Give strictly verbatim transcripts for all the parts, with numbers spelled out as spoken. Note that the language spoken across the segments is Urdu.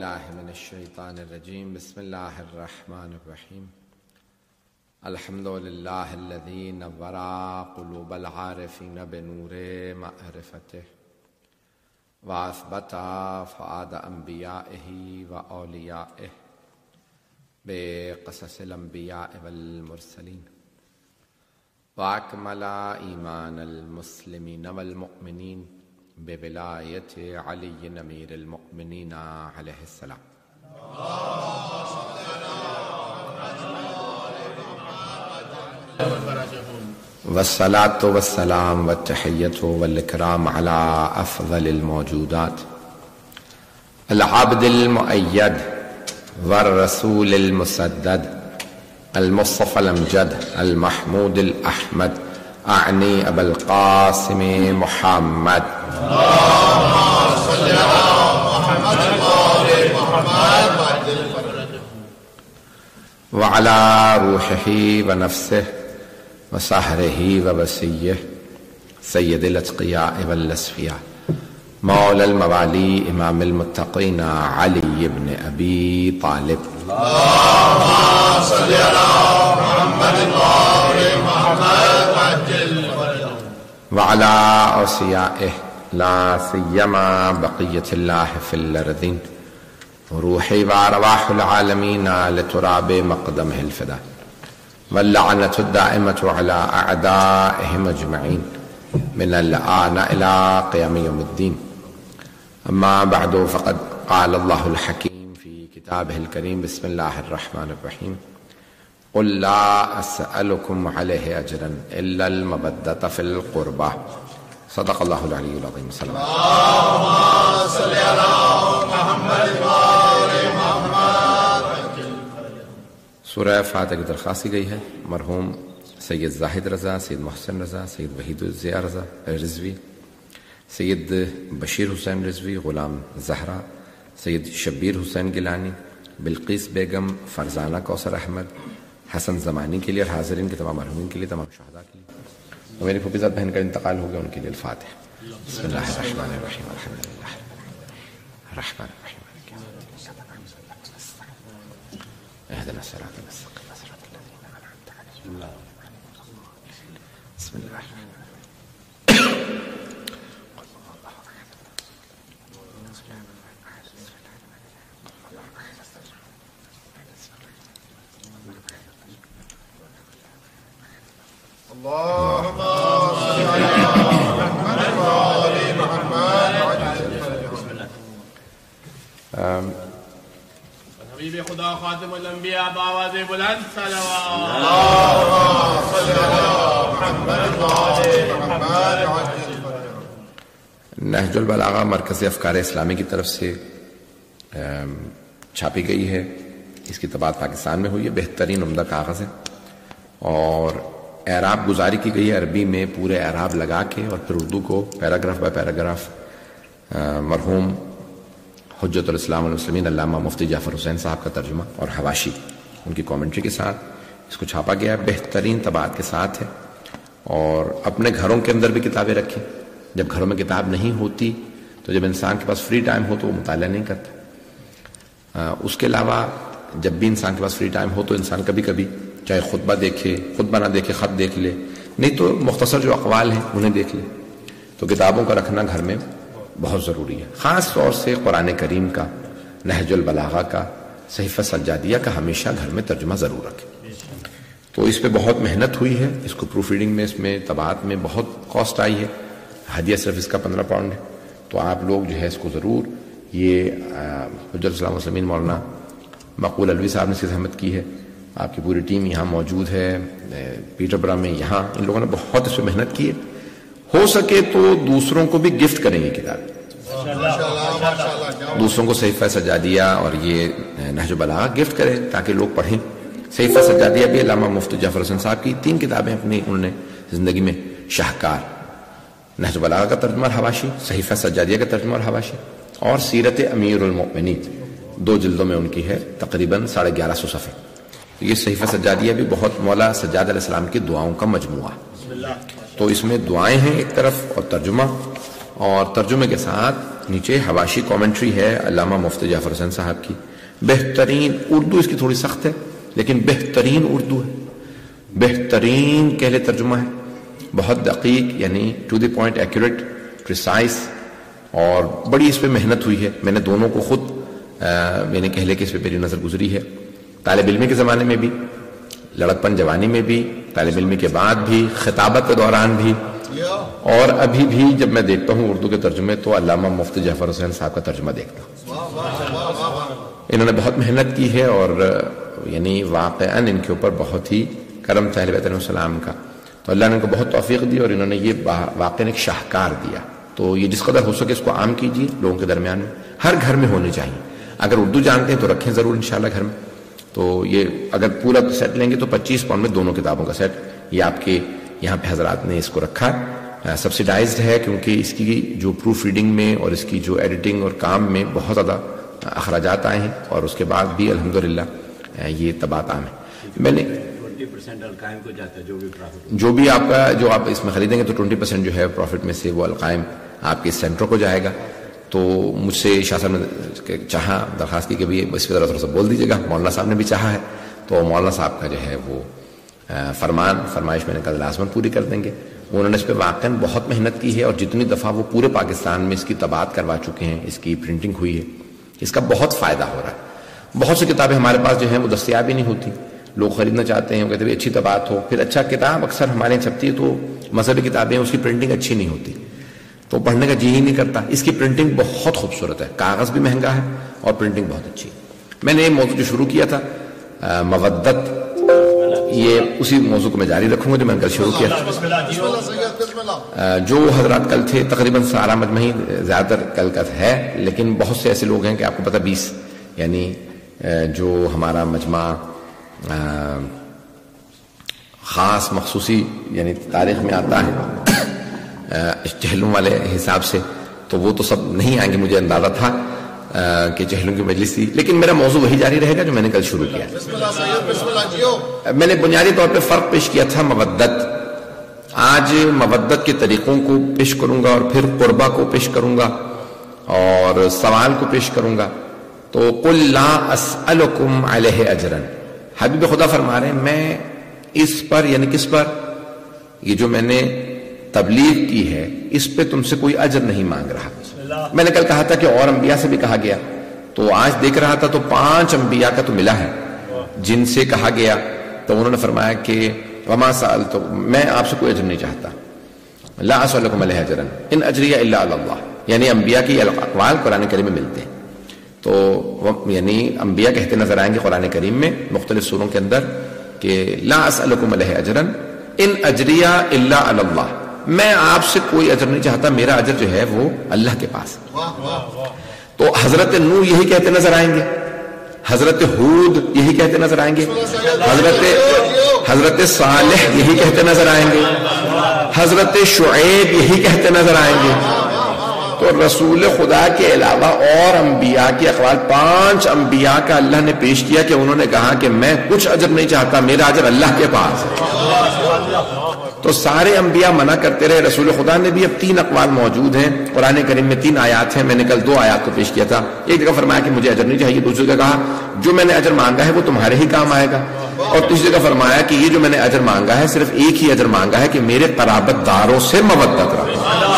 بالله من الشيطان الرجيم. بسم الله الرحمن الرحيم. الحمد لله الذي نور قلوب العارفين بنور معرفته وأثبت فؤاد أنبيائه وأوليائه بقصص الأنبياء والمرسلين وأكمل إيمان المسلمين والمؤمنين بولاية علي أمير المؤمنين عليه السلام. والصلاة والسلام والتحية والإكرام على أفضل الموجودات العبد المؤيد والرسول المسدد المصطفى الأمجد المحمود الأحمد، أعني أبا القاسم محمد. اللهم صل على محمد وآل محمد وعلى روحه ونفسه وسحره ووسيه سيد الأتقياء والأصفياء مولى الموالي إمام المتقين علي بن أبي طالب. اللهم صل على محمد وآل محمد وعلى أوصيائه لا سيما بقية الله في الأرضين روحي وأرواح العالمين لتراب مقدمه الفداء، واللعنة الدائمة على أعدائهم أجمعين من الآن إلى قيام يوم الدين. أما بعد، فقد قال الله الحكيم في كتابه الكريم: بسم الله الرحمن الرحيم. قل لا أسألكم عليه أجرا إلا المودة في القربى. صدق الله العلي العظيم. صلى الله اللهم صل على محمد وآل محمد. سورہ فاتحہ کی درخواست کی گئی ہے مرحوم سید زاہد رضا، سید محسن رضا، سید وحید الضیاء رضا رضوی، سید بشیر حسین رضوی، غلام زہرا، سید شبیر حسین گیلانی، بلقیس بیگم، فرزانہ کوثر احمد، حسن زمانی کے لیے اور حاضرین کے تمام مرحومین کے لیے، تمام شہداء کے لیے، اور میری پھوپھی زاد بہن کا انتقال ہو گیا، ان کے لیے الفاتحہ. بسم اللہ الرحمن الرحیم. الحمد للہ الرحمن الرحیم اهدنا الصراط المستقيم صراط الذين أنعمت عليهم. بسم الله الرحمن اللهم صل على محمد وآل محمد. حبیب خدا خاتم الانبیاء بآواز بلند صلوات. اللهم صل على محمد وآل محمد. نہج البلاغہ مرکز افکار اسلامی کی طرف سے چھاپی گئی ہے. اس کی طباعت پاکستان میں ہوئی ہے. بہترین عمدہ کاغذ ہے اور اعراب گزاری کی گئی ہے عربی میں، پورے اعراب لگا کے، اور پھر اردو کو پیراگراف بائی پیراگراف مرحوم حجت الاسلام والمسلمین علامہ مفتی جعفر حسین صاحب کا ترجمہ اور حواشی ان کی کامنٹری کے ساتھ اس کو چھاپا گیا ہے. بہترین طباعت کے ساتھ ہے. اور اپنے گھروں کے اندر بھی کتابیں رکھیں. جب گھروں میں کتاب نہیں ہوتی تو جب انسان کے پاس فری ٹائم ہو تو وہ مطالعہ نہیں کرتا. اس کے علاوہ جب بھی انسان کے پاس فری ٹائم ہو تو انسان کبھی کبھی چاہے خطبہ دیکھے، خطبہ نہ دیکھے، خط دیکھ لے، نہیں تو مختصر جو اقوال ہیں انہیں دیکھ لے. تو کتابوں کا رکھنا گھر میں بہت ضروری ہے، خاص طور سے قرآن کریم کا، نہج البلاغہ کا، صحیفہ سجادیہ کا ہمیشہ گھر میں ترجمہ ضرور رکھیں. تو اس پہ بہت محنت ہوئی ہے. اس کو پروف ریڈنگ میں، اس میں طباعت میں بہت کاسٹ آئی ہے. ہدیہ صرف اس کا پندرہ پاؤنڈ ہے. تو آپ لوگ جو ہے اس کو ضرور، یہ حجت الاسلام والمسلمین مولانا مقبول الوی صاحب نے اس کی زحمت کی ہے. آپ کی پوری ٹیم یہاں موجود ہے پیٹر برا میں. یہاں ان لوگوں نے بہت اس پہ محنت کی ہے. ہو سکے تو دوسروں کو بھی گفٹ کریں گے کتاب، دوسروں کو صحیفہ سجادیہ اور یہ نہج البلاغہ گفٹ کریں تاکہ لوگ پڑھیں. صحیفہ سجادیہ بھی علامہ مفتی جعفر حسین صاحب کی تین کتابیں اپنی انہوں نے زندگی میں، شاہکار، نہج البلاغہ کا ترجمہ اور حواشی، صحیفہ سجادیہ کا ترجمہ اور حواشی، اور سیرت امیر المؤمنین دو جلدوں میں ان کی ہے، تقریباً ساڑھے گیارہ سو صفحے. یہ صحیفہ سجادیہ بھی بہت مولا سجاد علیہ السلام کی دعاؤں کا مجموعہ. تو اس میں دعائیں ہیں ایک طرف اور ترجمہ، اور ترجمے کے ساتھ نیچے حواشی کامنٹری ہے علامہ مفتی جعفر حسین صاحب کی. بہترین اردو اس کی تھوڑی سخت ہے لیکن بہترین اردو ہے, بہترین کہہ لے ترجمہ ہے, بہت دقیق یعنی to the point, accurate, precise, اور بڑی اس پہ محنت ہوئی ہے. میں نے دونوں کو خود میں نے کہہ لے کہ اس پہ میری نظر گزری ہے, طالب علمی کے زمانے میں بھی, لڑکپن جوانی میں بھی, طالب علمی کے بعد بھی, خطابت کے دوران بھی, اور ابھی بھی جب میں دیکھتا ہوں اردو کے ترجمے تو علامہ مفتی جعفر حسین صاحب کا ترجمہ دیکھتا ہوں. انہوں نے بہت محنت کی ہے اور یعنی واقعاً ان کے اوپر بہت ہی کرم تھا اہل بیت علیہ السلام کا. تو اللہ نے ان کو بہت توفیق دی اور انہوں نے یہ واقعاً ایک شاہکار دیا. تو یہ جس قدر ہو سکے اس کو عام کیجیے لوگوں کے درمیان میں, ہر گھر میں ہونے چاہیے. اگر اردو جانتے ہیں تو رکھیں ضرور انشاءاللہ گھر میں. تو یہ اگر پورا سیٹ لیں گے تو پچیس پاؤنڈ میں دونوں کتابوں کا سیٹ, یہ آپ کے یہاں پہ حضرات نے اس کو رکھا. سبسیڈائزڈ ہے کیونکہ اس کی جو پروف ریڈنگ میں اور اس کی جو ایڈیٹنگ اور کام میں بہت زیادہ اخراجات آئے ہیں, اور اس کے بعد بھی الحمدللہ یہ طباعت عام ہے. میں نے القائم کو جاتا ہے جو بھی جو بھی آپ کا جو آپ اس میں خریدیں گے تو ٹوئنٹی پرسینٹ جو ہے پروفٹ میں سے وہ القائم آپ کے سینٹر کو جائے گا. تو مجھ سے شاہ صاحب نے چاہا, درخواست کی کہ بھی اس پہ ذرا تھوڑا سا بول دیجیے گا. مولانا صاحب نے بھی چاہا ہے تو مولانا صاحب کا جو ہے وہ فرمان فرمائش میں نے کل لازمن پوری کر دیں گے. انہوں نے اس پہ واقعاً بہت محنت کی ہے اور جتنی دفعہ وہ پورے پاکستان میں اس کی طباعت کروا چکے ہیں, اس کی پرنٹنگ ہوئی ہے, اس کا بہت فائدہ ہو رہا ہے. بہت سی کتابیں ہمارے پاس جو ہیں وہ دستیاب ہی نہیں ہوتی, لوگ خریدنا چاہتے ہیں, وہ کہتے ہیں اچھی طباعت ہو. پھر اچھا کتاب اکثر ہمارے یہاں چھپتی ہے تو مذہبی کتابیں اس کی پرنٹنگ اچھی نہیں ہوتی تو پڑھنے کا جی ہی نہیں کرتا. اس کی پرنٹنگ بہت خوبصورت ہے, کاغذ بھی مہنگا ہے اور پرنٹنگ بہت اچھی. میں نے یہ موضوع جو شروع کیا تھا مودت, یہ اسی موضوع کو میں جاری رکھوں گا جو میں نے کل شروع کیا تھا. جو حضرات کل تھے تقریباً سارا مجمع ہی زیادہ تر کل کا ہے, لیکن بہت سے ایسے لوگ ہیں کہ آپ کو پتہ بیس یعنی جو ہمارا مجمع خاص مخصوصی یعنی تاریخ میں آتا ہے چہلوں والے حساب سے, تو وہ تو سب نہیں آئیں گے, مجھے اندازہ تھا کہ چہلوں کی مجلس تھی, لیکن میرا موضوع وہی جاری رہے گا جو میں نے کل شروع کیا. میں نے بنیادی طور پہ فرق پیش کیا تھا مودت. آج مودت کے طریقوں کو پیش کروں گا اور پھر قربہ کو پیش کروں گا اور سوال کو پیش کروں گا. تو قل لا اسألکم علیہ اجرا, حبیب خدا فرما رہے ہیں میں اس پر یعنی کس پر, یہ جو میں نے تبلیغ کی ہے اس پہ تم سے کوئی اجر نہیں مانگ رہا. میں نے کل کہا تھا کہ اور انبیاء سے بھی کہا گیا, تو آج دیکھ رہا تھا تو پانچ انبیاء کا تو ملا ہے جن سے کہا گیا, تو انہوں نے فرمایا کہ وما سألت, میں آپ سے کوئی اجر نہیں چاہتا. لا اسألکم علیہ اجرا ان اجری الا علی اللہ, یعنی انبیاء کی اقوال قرآن کریم میں ملتے ہیں. تو یعنی انبیاء کہتے نظر آئیں گے قرآن کریم میں مختلف سوروں کے اندر کہ لا اسألکم علیہ اجرا ان اجری الا علی اللہ, میں آپ سے کوئی اجر نہیں چاہتا, میرا اجر جو ہے وہ اللہ کے پاس. تو حضرت نوح یہی کہتے نظر آئیں گے, حضرت ہود یہی کہتے نظر آئیں گے, حضرت حضرت صالح یہی کہتے نظر آئیں گے, حضرت شعیب یہی کہتے نظر آئیں گے. تو رسول خدا کے علاوہ اور انبیاء کے اقوال پانچ انبیاء کا اللہ نے پیش کیا کہ انہوں نے کہا کہ میں کچھ اجر نہیں چاہتا, میرا اجر اللہ کے پاس ہے. تو سارے انبیاء منع کرتے رہے, رسول خدا نے بھی اب تین اقوال موجود ہیں قرآن کریم میں, تین آیات ہیں, میں نے کل دو آیات کو پیش کیا تھا. ایک جگہ فرمایا کہ مجھے اجر نہیں چاہیے, دوسری جگہ کہا جو میں نے اجر مانگا ہے وہ تمہارے ہی کام آئے گا, اور تیسری جگہ فرمایا کہ یہ جو میں نے اجر مانگا ہے صرف ایک ہی اجر مانگا ہے کہ میرے قرابت داروں سے مودت رکھو.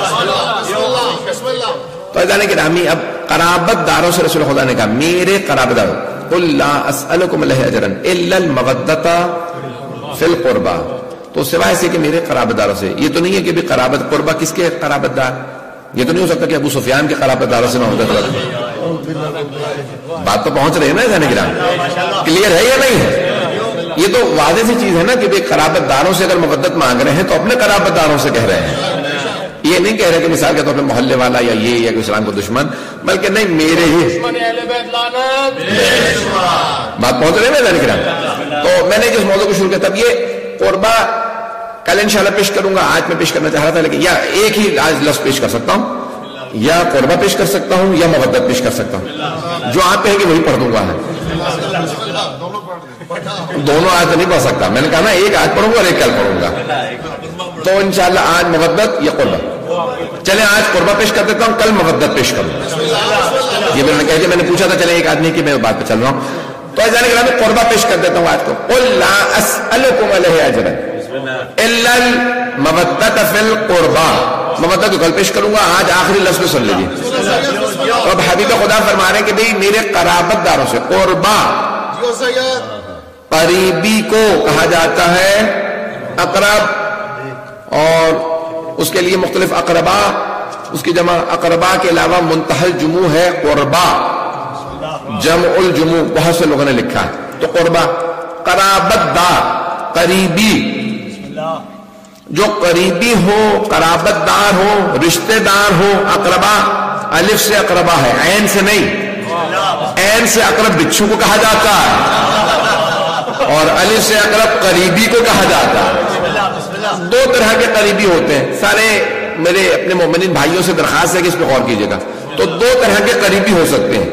تو اذان گرامی اب قرابت داروں سے رسول خدا نے کہا میرے قرابت داروں, قل لا اسألکم علیہ اجرا الا المودۃ فی القربى, تو سوائے سے کہ میرے قرابت داروں سے. یہ تو نہیں ہے کہ بھی قرابت قربہ کس کے قرابت دار, یہ تو نہیں ہو سکتا کہ ابو سفیان کے قرابت داروں سے مودت رکھو. بات تو پہنچ رہی ہے نا اذان گرامی, کلیئر ہے یا نہیں ہے؟ یہ تو واضح سی چیز ہے نا کہ قرابت داروں سے اگر مودت مانگ رہے ہیں تو اپنے قرابت داروں سے کہہ رہے ہیں, یہ نہیں کہہ رہے کہ مثال کے طور پہ محلے والا یا یہ یا اسلام کو دشمن, بلکہ نہیں میرے ہی. بات پہنچ رہی ہے نا. تو میں نے جس موضوع کو شروع کیا تب یہ قربہ کل انشاءاللہ پیش کروں گا, آج میں پیش کرنا چاہ رہا تھا, لیکن یا ایک ہی آج لفظ پیش کر سکتا ہوں, یا قربہ پیش کر سکتا ہوں یا مودت پیش کر سکتا ہوں. جو آپ کہیں گے وہی پڑھ دوں گا. دونوں آج نہیں پڑھ سکتا, میں نے کہا نا ایک آج پڑھوں گا اور ایک کل پڑھوں گا. تو انشاءاللہ آج مودت یا قربہ. چلے آج قربہ پیش کر دیتا ہوں، کل مودت پیش کروں. یہ میں نے کہا کہ میں نے پوچھا تھا چلے ایک آدمی کی میں بات پہ چل رہا ہوں، تو ایسا نہیں کہ قربہ پیش کر دیتا ہوں آج کو. قل لا اسألکم علیہ اجرا الا المودۃ فی القربى. مودت تو کل پیش کروں گا، آج آخری لفظ میں سن لیجیے. تو اب حبیب خدا فرما رہے ہیں کہ بھئی میرے قرابت داروں سے، قربہ قریبی کو کہا جاتا ہے، اقرب، اور اس کے لیے مختلف اقربا، اس کی جمع اقربا کے علاوہ منتہی الجموع ہے قربا، جمع الجموع بہت سے لوگوں نے لکھا ہے. تو قربا قرابت دار، قریبی، جو قریبی ہو، قرابت دار ہو، رشتہ دار ہو. اقربا الف سے اقربا ہے، عین سے نہیں. عین سے اقرب بچھو کو کہا جاتا ہے، اور الف سے اقرب قریبی کو کہا جاتا ہے. دو طرح کے قریبی ہوتے ہیں. سارے میرے اپنے مومنین بھائیوں سے درخواست ہے کہ اس پہ غور کیجیے گا. تو دو طرح کے قریبی ہو سکتے ہیں،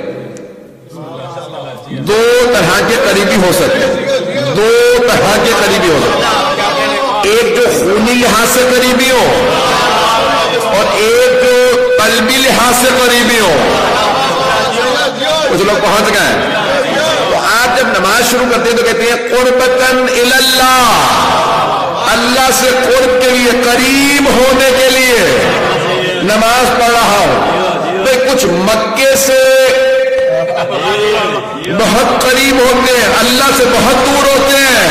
دو طرح کے قریبی ہو سکتے ہیں دو طرح کے قریبی ہو سکتے ہیں. ایک جو خونی لحاظ سے قریبی ہو، اور ایک جو قلبی لحاظ سے قریبی ہو. کچھ لوگ پہنچ گئے. تو آپ جب نماز شروع کرتے ہیں تو کہتے ہیں قربتاً الی اللہ، اللہ سے قرب کے لیے، قریب ہونے کے لیے نماز پڑھ رہا ہوں. بھئی کچھ مکے سے بہت قریب ہوتے ہیں، اللہ سے بہت دور ہوتے ہیں.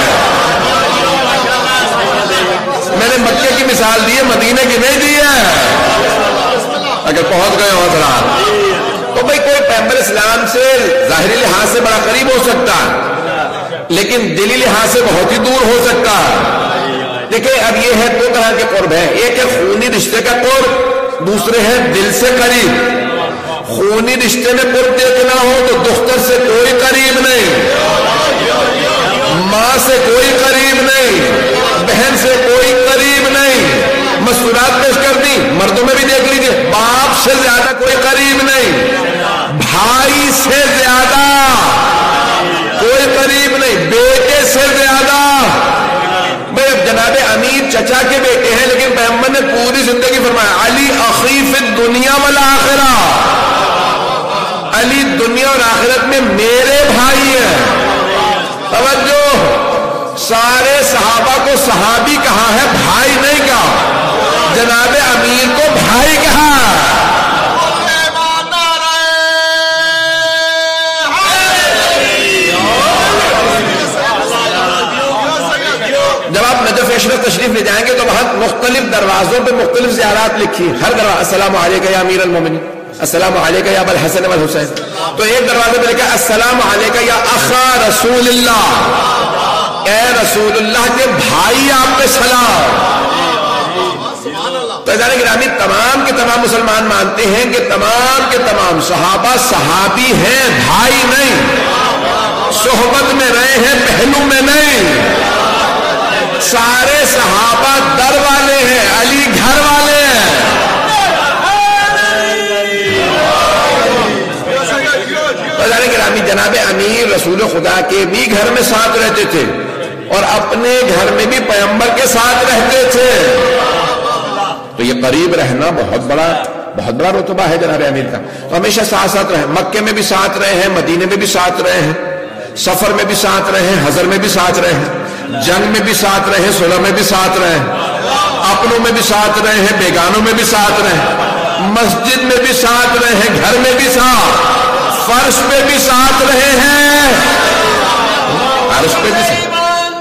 میں نے مکے کی مثال دی ہے، مدینے کی نہیں دی ہے. اگر پہنچ گئے ہو حضرات تو بھئی کوئی پیغمبر اسلام سے ظاہری لحاظ سے بڑا قریب ہو سکتا ہے، لیکن دلی لحاظ سے بہت ہی دور ہو سکتا ہے. دیکھیں اب یہ ہے دو طرح کے قرب ہیں. ایک ہے خونی رشتے کا قرب، دوسرے ہے دل سے قریب. خونی رشتے میں قرب دیکھنا ہو تو دختر سے کوئی قریب نہیں، ماں سے کوئی قریب نہیں، بہن سے کوئی قریب نہیں. مسکرات پیش کر دی، مردوں میں بھی دیکھ لیجیے، باپ سے زیادہ کوئی قریب نہیں، بھائی سے زیادہ کوئی قریب نہیں، بیٹے سے زیادہ. جناب امیر چچا کے بیٹے ہیں، لیکن پیغمبر نے پوری زندگی فرمایا علی اخی فی الدنیا والآخرہ، علی دنیا اور آخرت میں میرے بھائی ہیں. توجہ، سارے صحابہ کو صحابی کہا ہے، بھائی نہیں کہا. جناب امیر کو بھائی کہا. جب آپ نجف اشرف تشریف لے جائیں گے تو وہاں مختلف دروازوں پہ مختلف زیارات لکھی. ہر دروازہ السلام علیکم یا امیر المومنین، السلام علیکم یا ابا الحسن والحسین. تو ایک دروازے پہ لکھا السلام علیکم یا اخا رسول اللہ، اے رسول اللہ کے بھائی آپ پہ سلام. تو ادارے گرامی تمام کے تمام مسلمان مانتے ہیں کہ تمام کے تمام صحابہ صحابی ہیں، بھائی نہیں. صحبت میں رہے ہیں، پہلو میں نہیں. سارے صحابہ در والے ہیں، علی گھر والے ہیں. گرامی جناب امیر رسول خدا کے بھی گھر میں ساتھ رہتے تھے، اور اپنے گھر میں بھی پیغمبر کے ساتھ رہتے تھے. تو یہ قریب رہنا بہت بڑا بہت بڑا رتبہ ہے جناب امیر کا. تو ہمیشہ ساتھ ساتھ رہے، مکے میں بھی ساتھ رہے ہیں، مدینے میں بھی ساتھ رہے ہیں، سفر میں بھی ساتھ رہے ہیں، حضر میں بھی ساتھ رہے ہیں، جنگ میں بھی ساتھ رہے ہیں، صلح میں بھی ساتھ رہے ہیں، اپنوں میں بھی ساتھ رہے ہیں، بیگانوں میں بھی ساتھ رہے ہیں، مسجد میں بھی ساتھ رہے ہیں، گھر میں بھی ساتھ، فرش پہ بھی ساتھ رہے ہیں، فرش پہ بھی ساتھ.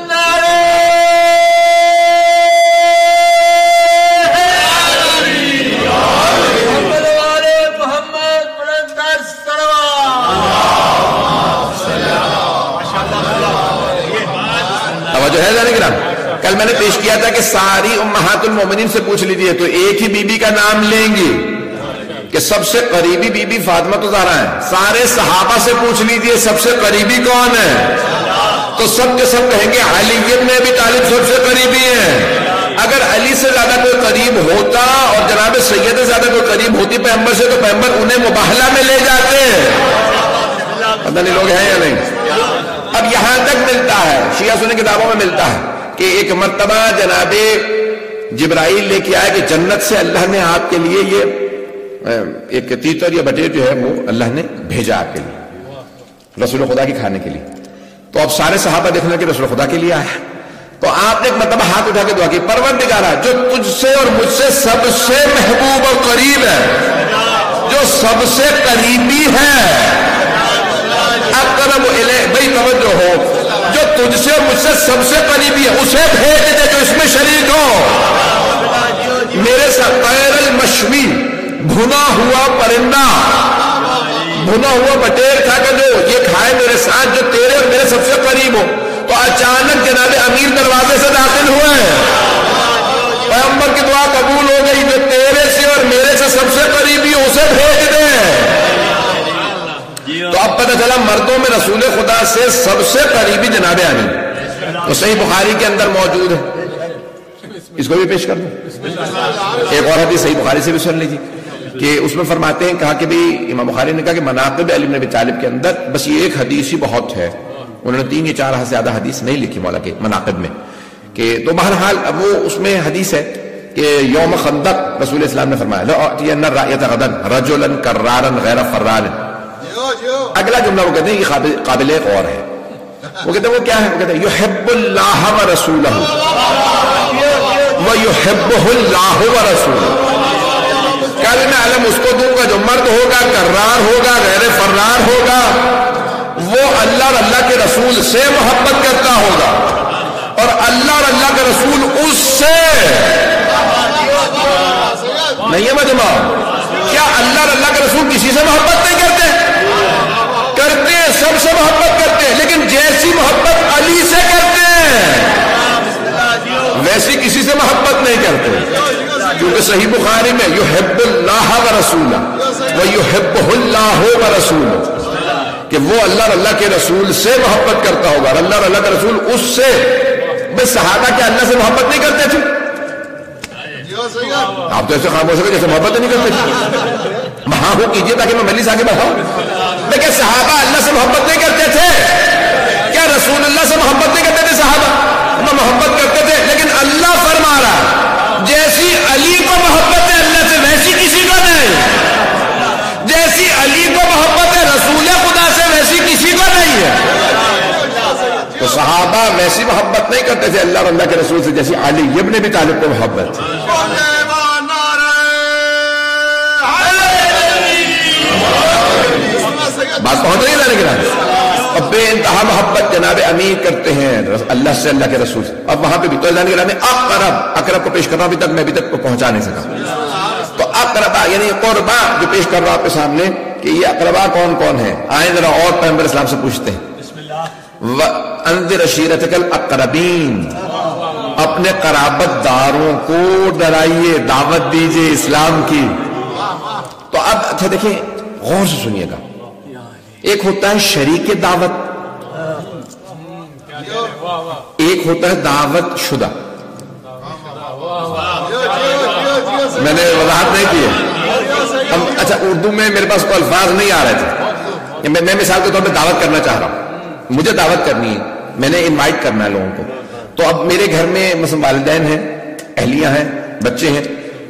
کل میں نے پیش کیا تھا کہ ساری امہات المومنین سے پوچھ لیجیے تو ایک ہی بی بی کا نام لیں گی کہ سب سے قریبی بی بی فاطمہ زہرا ہے. سارے صحابہ سے پوچھ لیجیے سب سے قریبی کون ہے، تو سب کے سب کہیں گے علی بن ابی طالب سب سے قریبی ہیں. اگر علی سے زیادہ کوئی قریب ہوتا اور جناب سید سے زیادہ کوئی قریب ہوتی پیغمبر سے، تو پیغمبر انہیں مباہلہ میں لے جاتے. پتہ نہیں لوگ ہیں یا نہیں. اب یہاں تک ملتا ہے، شیعہ سنی کتابوں میں ملتا ہے کہ ایک مرتبہ جناب جبرائیل لے کے آئے کہ جنت سے اللہ نے آپ کے لیے یہ ایک تیتر یا بٹیر جو ہے وہ اللہ نے بھیجا آپ کے لیے رسول خدا کی کھانے کے لیے. تو اب سارے صحابہ دیکھنے کہ رسول خدا کے لیے آیا. تو آپ نے ایک مرتبہ ہاتھ اٹھا کے دعا کی, پروردگارا جو تجھ سے اور مجھ سے سب سے محبوب اور قریب ہے, جو سب سے قریبی ہے, اقرب الیہ, بھائی توجہ ہو, جو تجھ سے اور مجھ سے سب سے قریبی ہے اسے بھیج دے جو اس میں شریک ہو. میرے ساتھ غیر المشوی, بھنا ہوا پرندہ, بھنا ہوا بٹیر کھا کے جو یہ کھائے میرے ساتھ, جو تیرے اور میرے سب سے قریب ہو. تو اچانک جناب امیر دروازے سے داخل ہوئے, پیغمبر کی دعا قبول ہو گئی, جو تیرے سے اور میرے سے سب سے قریبی ہو اسے بھیج دے. تو اب پتہ چلا مردوں میں رسول خدا سے سب سے قریبی جناب امیر. تو صحیح بخاری کے اندر موجود ہے, اس کو بھی پیش کر دوں. ایک اور حدیث صحیح بخاری سے بھی سن لیجیے کہ اس میں فرماتے ہیں, کہا کہ بھی امام بخاری نے کہا کہ مناقب علی بن ابی طالب کے اندر بس یہ ایک حدیث ہی بہت ہے. انہوں نے تین یا چار سے زیادہ حدیث نہیں لکھی مولا کے مناقب میں کہ. تو بہرحال اب وہ اس میں حدیث ہے کہ یوم خندق رسول اسلام نے فرمایا لَأُعْتِيَنَّ الرَّائِيَةَ غَدًا رَجُلًا كَرَّارًا غَيْرَ فَرَّارٍ. اگلا جملہ وہ کہتے ہیں یہ قابل, قابل غور ہے. وہ کہتے ہیں وہ کیا ہے, وہ کہتے ہیں يُحِبُّ اللَّهَ وَرَسُولَهُ وَيُحِبُّهُ اللَّهُ وَرَسُولُهُ. کل میں علم اس کو دوں گا جو مرد ہوگا, کرار ہوگا, غیر فرار ہوگا, وہ اللہ اور اللہ کے رسول سے محبت کرتا ہوگا, اور اللہ اور اللہ کے رسول اس سے نہیں ہے. مجمع کیا اللہ اور اللہ کے رسول کسی سے محبت نہیں کرتے؟ کرتے ہیں, سب سے محبت کرتے ہیں, لیکن جیسی محبت علی سے کرتے ہیں ویسی کسی سے محبت نہیں کرتے. کیونکہ صحیح بخاری میں یحب اللہ ورسولہ ویحبہ اللہ ورسولہ, کہ وہ اللہ اور اللہ کے رسول سے محبت کرتا ہوگا اور اللہ اور اللہ کا رسول اس سے. بس صحابہ کیا اللہ سے محبت نہیں کرتے تھے؟ آپ تو ایسے خاموش ہو جیسے محبت نہیں کرتے تھے. وہاں ہو کیجیے تاکہ میں مجلس آگے بڑھاؤں. لیکن صحابہ اللہ سے محبت نہیں کرتے تھے. کیا رسول اللہ سے محبت نہیں کرتے تھے صحابہ؟ وہ محبت کرتے تھے, لیکن اللہ فرما رہا جیسی علی کو محبت ہے اللہ سے ویسی کسی کو نہیں, جیسی علی کو محبت ہے رسول خدا سے ویسی کسی کو نہیں ہے. تو صحابہ ویسی محبت نہیں کرتے تھے اللہ اور اللہ کے رسول سے جیسی علی ابن ابی طالب کو محبت تھی. بات پہنچ رہی ہے نا. لیکن اب بے انتہا محبت جناب امیر کرتے ہیں اللہ سے, اللہ کے رسول سے. اب وہاں پہ بھی تو اللہ نے میں اقرب, اقرب کو پیش کر رہا ہوں, ابھی تک میں ابھی تک کو پہنچا نہیں سکا. تو اقربا یعنی قربا جو پیش کر رہا ہوں آپ کے سامنے کہ یہ اقربا کون کون ہے. آئیں ذرا اور پیغمبر اسلام سے پوچھتے ہیں. وَأَنذِرْ عَشِيرَتَكَ الْأَقْرَبِينَ, اپنے قرابت داروں کو ڈرائیے, دعوت دیجئے اسلام کی. تو اب اچھا دیکھیں, غور سے سنیے گا. ایک ہوتا ہے شریک دعوت, ایک ہوتا ہے دعوت شدہ. میں نے وضاحت نہیں کی ہے. اچھا اردو میں میرے پاس کوئی الفاظ نہیں آ رہے تھے. میں مثال کے طور پہ دعوت کرنا چاہ رہا ہوں, مجھے دعوت کرنی ہے, میں نے انوائٹ کرنا ہے لوگوں کو. تو اب میرے گھر میں مثلا والدین ہیں, اہلیہ ہیں, بچے ہیں,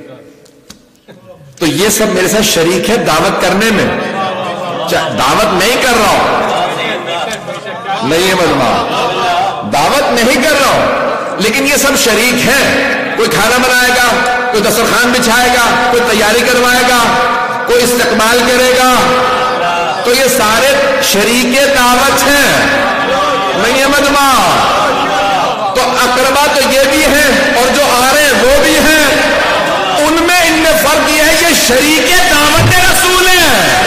تو یہ سب میرے ساتھ شریک ہے دعوت کرنے میں. دعوت نہیں کر رہا ہوں, نہیں ہے مجمع, دعوت نہیں کر رہا ہوں, لیکن یہ سب شریک ہیں. کوئی کھانا بنائے گا, کوئی دسترخوان بچھائے گا, کوئی تیاری کروائے گا, کوئی استقبال کرے گا, تو یہ سارے شریک دعوت ہیں, نہیں ہے مجمع. تو اقربا تو یہ بھی ہیں اور جو آ رہے ہیں وہ بھی ہیں. ان میں ان میں فرق یہ ہے کہ شریک دعوت رسول ہیں.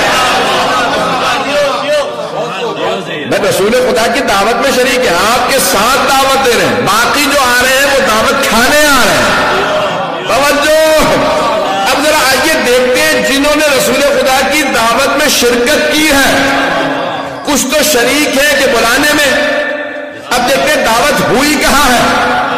میں رسول خدا کی دعوت میں شریک ہے, آپ کے ساتھ دعوت دے رہے ہیں. باقی جو آ رہے ہیں وہ دعوت کھانے آ رہے ہیں. توجہ. اب ذرا آئیے دیکھتے ہیں جنہوں نے رسول خدا کی دعوت میں شرکت کی ہے. کچھ تو شریک ہے کہ بلانے میں. اب دیکھتے ہیں دعوت ہوئی کہاں ہے,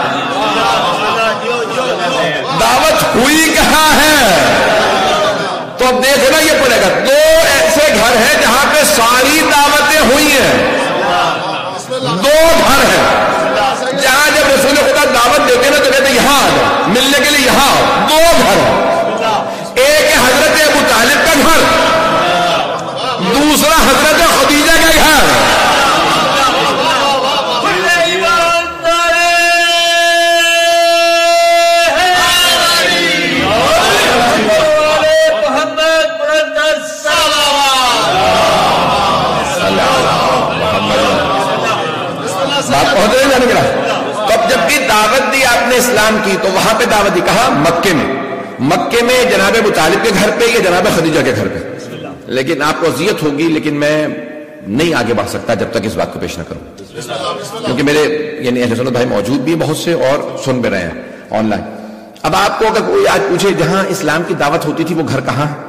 دعوت ہوئی کہاں ہے. تو اب دیکھنا یہ پڑے گا. دو ایسے گھر ہیں جہاں پہ ساری دعوتیں ہوئی ہیں. دو گھر ہیں جہاں جب رسول خدا دعوت دیتے نا تو کہتے یہاں آ جاؤ, ملنے کے لیے یہاں دو گھر ہیں، ایک ہے حضرت ابو طالب کا گھر، دوسرا حضرت خدیجہ کا گھر. بات پہنچ رہی ہے نا. تب جب بھی دعوت دی آپ نے اسلام کی تو وہاں پہ دعوت دی کہا مکے میں، مکے میں جناب ابو طالب کے گھر پہ یا جناب خدیجہ کے گھر پہ. لیکن آپ کو اذیت ہوگی، لیکن میں نہیں آگے بڑھ سکتا جب تک اس بات کو پیش نہ کروں، کیونکہ میرے یعنی اہل سنت بھائی موجود بھی بہت سے اور سن بھی رہے ہیں آن لائن. اب آپ کو اگر کوئی آج پوچھے جہاں اسلام کی دعوت ہوتی تھی وہ گھر کہاں ہے،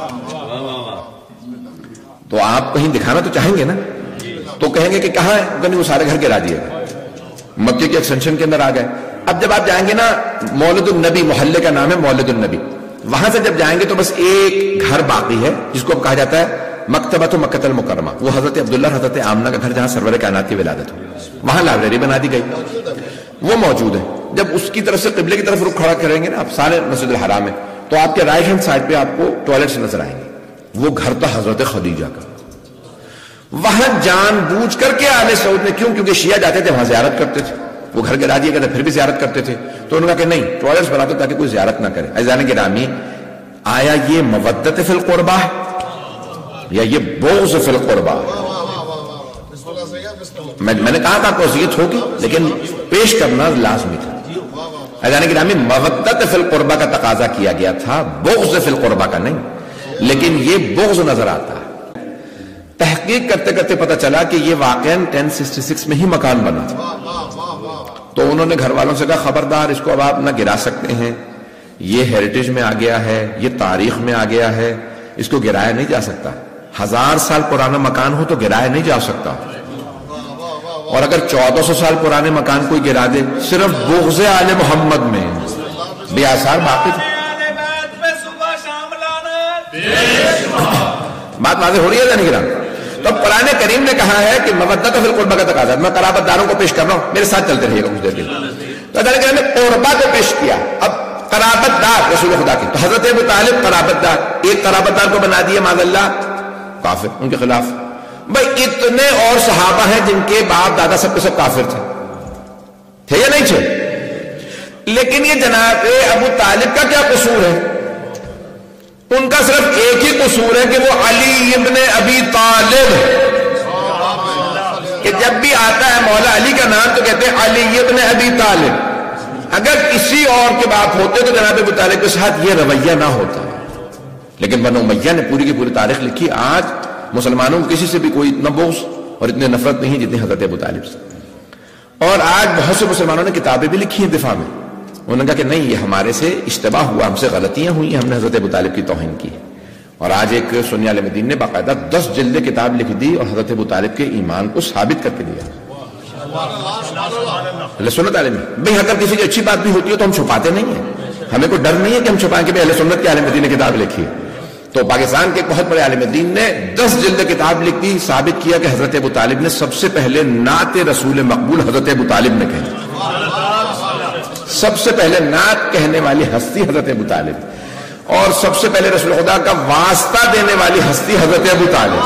تو آپ کہیں دکھانا تو چاہیں گے نا، تو کہیں گے کہ کہاں ہے، وہ سارے گھر گرا دیے گئے، مکے کے ایکسٹینشن کے اندر آ گئے. اب جب آپ جائیں گے نا مولد النبی، محلے کا نام ہے مولد النبی، وہاں سے جب جائیں گے تو بس ایک گھر باقی ہے جس کو کہا جاتا ہے مکتبۃ مکۃ المکرمہ. وہ حضرت عبداللہ حضرت آمنہ کا گھر جہاں سرور کائنات کی ولادت ہو، وہاں لائبریری بنا دی گئی، وہ موجود ہے. جب اس کی طرف سے قبلے کی طرف رخ کھڑا کریں گے نا آپ سارے مسجد الحرام میں، تو آپ کے رائٹ ہینڈ سائڈ پہ آپ کو ٹوائلٹس نظر آئیں گے. وہ گھر تھا حضرت خدیجہ کا. وہاں جان بوجھ کر کے آل سعود نے، کیوں؟ کیونکہ شیعہ جاتے تھے وہاں زیارت کرتے تھے، وہ گھر گرا دیا کرتے پھر بھی زیارت کرتے تھے، تو انہوں نے کہا کہ نہیں ٹوائلٹس بنا دو تاکہ کوئی زیارت نہ کرے. عزیزان گرامی، آیا یہ مودت فی القربہ یا یہ بغض فی القربہ؟ میں میں نے کہا تھا آپ کو اذیت ہوگی لیکن پیش کرنا لازمی تھا. عزیزان گرامی، مودت فی القربہ کا تقاضا کیا گیا تھا، بغض فی القربہ کا نہیں. لیکن یہ بغض نظر آتا ہے. تحقیق کرتے کرتے پتہ چلا کہ یہ واقعاً ٹین سکسٹی سکس میں ہی مکان بنا تھا. تو انہوں نے گھر والوں سے کہا خبردار اس کو اب آپ نہ گرا سکتے ہیں، یہ ہیریٹیج میں آ گیا ہے، یہ تاریخ میں آ گیا ہے، اس کو گرایا نہیں جا سکتا. ہزار سال پرانا مکان ہو تو گرایا نہیں جا سکتا، اور اگر چودہ سو سال پرانے مکان کوئی گرا دے صرف بغض آل محمد میں بے آثار باقی تھے. بات واضح ہو رہی ہے یا نہیں گرام؟ تو قرآن کریم نے کہا ہے کہ مودت فی القربہ کا تقاضا. میں قرابت داروں کو پیش کر رہا ہوں، میرے ساتھ چلتے رہیے گا کچھ دیر کے لیے. تو اللہ کریم نے قربہ کو پیش کیا. اب قرابت دار رسول خدا کی، تو حضرت ابو طالب قرابت دار، ایک قرابت دار کو بنا دیے معاذ اللہ کافر ان کے خلاف. بھائی اتنے اور صحابہ ہیں جن کے باپ دادا سب کے سب کافر تھے، تھے یا نہیں تھے؟ لیکن یہ جناب ابو طالب کا کیا قصور ہے؟ ان کا صرف ایک ہی قصور ہے کہ وہ علی ابن ابی طالب، کہ جب بھی آتا ہے مولا علی کا نام تو کہتے ہیں علی ابن ابی طالب. اگر کسی اور کے باپ ہوتے تو جناب ابو طالب کے ساتھ یہ رویہ نہ ہوتا. لیکن بنو امیہ نے پوری کی پوری تاریخ لکھی. آج مسلمانوں کو کسی سے بھی کوئی اتنا بغض اور اتنی نفرت نہیں جتنی حضرت ابو طالب سے. اور آج بہت سے مسلمانوں نے کتابیں بھی لکھی ہیں دفاع میں. انہوں نے کہا کہ نہیں یہ ہمارے سے اشتباہ ہوا، ہم سے غلطیاں ہوئی، ہم نے حضرت ابو طالب کی توہین کی. اور آج ایک سنی عالم دین نے باقاعدہ دس جلد کتاب لکھ دی اور حضرت ابو طالب کے ایمان کو ثابت کر کے دیا. سنت عالم بھائی اگر کسی کی اچھی بات بھی ہوتی ہے تو ہم چھپاتے نہیں ہیں، ہمیں کوئی ڈر نہیں ہے کہ ہم چھپائیں کہ اہل سنت کے عالم دین نے کتاب لکھی ہے. تو پاکستان کے بہت بڑے عالم دین نے دس جلد کتاب لکھ دی، ثابت کیا کہ حضرت ابو طالب نے سب سے پہلے نعت رسول مقبول حضرت ابو طالب نے کہی. سب سے پہلے نعت کہنے والی ہستی حضرت ابو طالب، اور سب سے پہلے رسول خدا کا واسطہ دینے والی ہستی حضرت ابو طالب.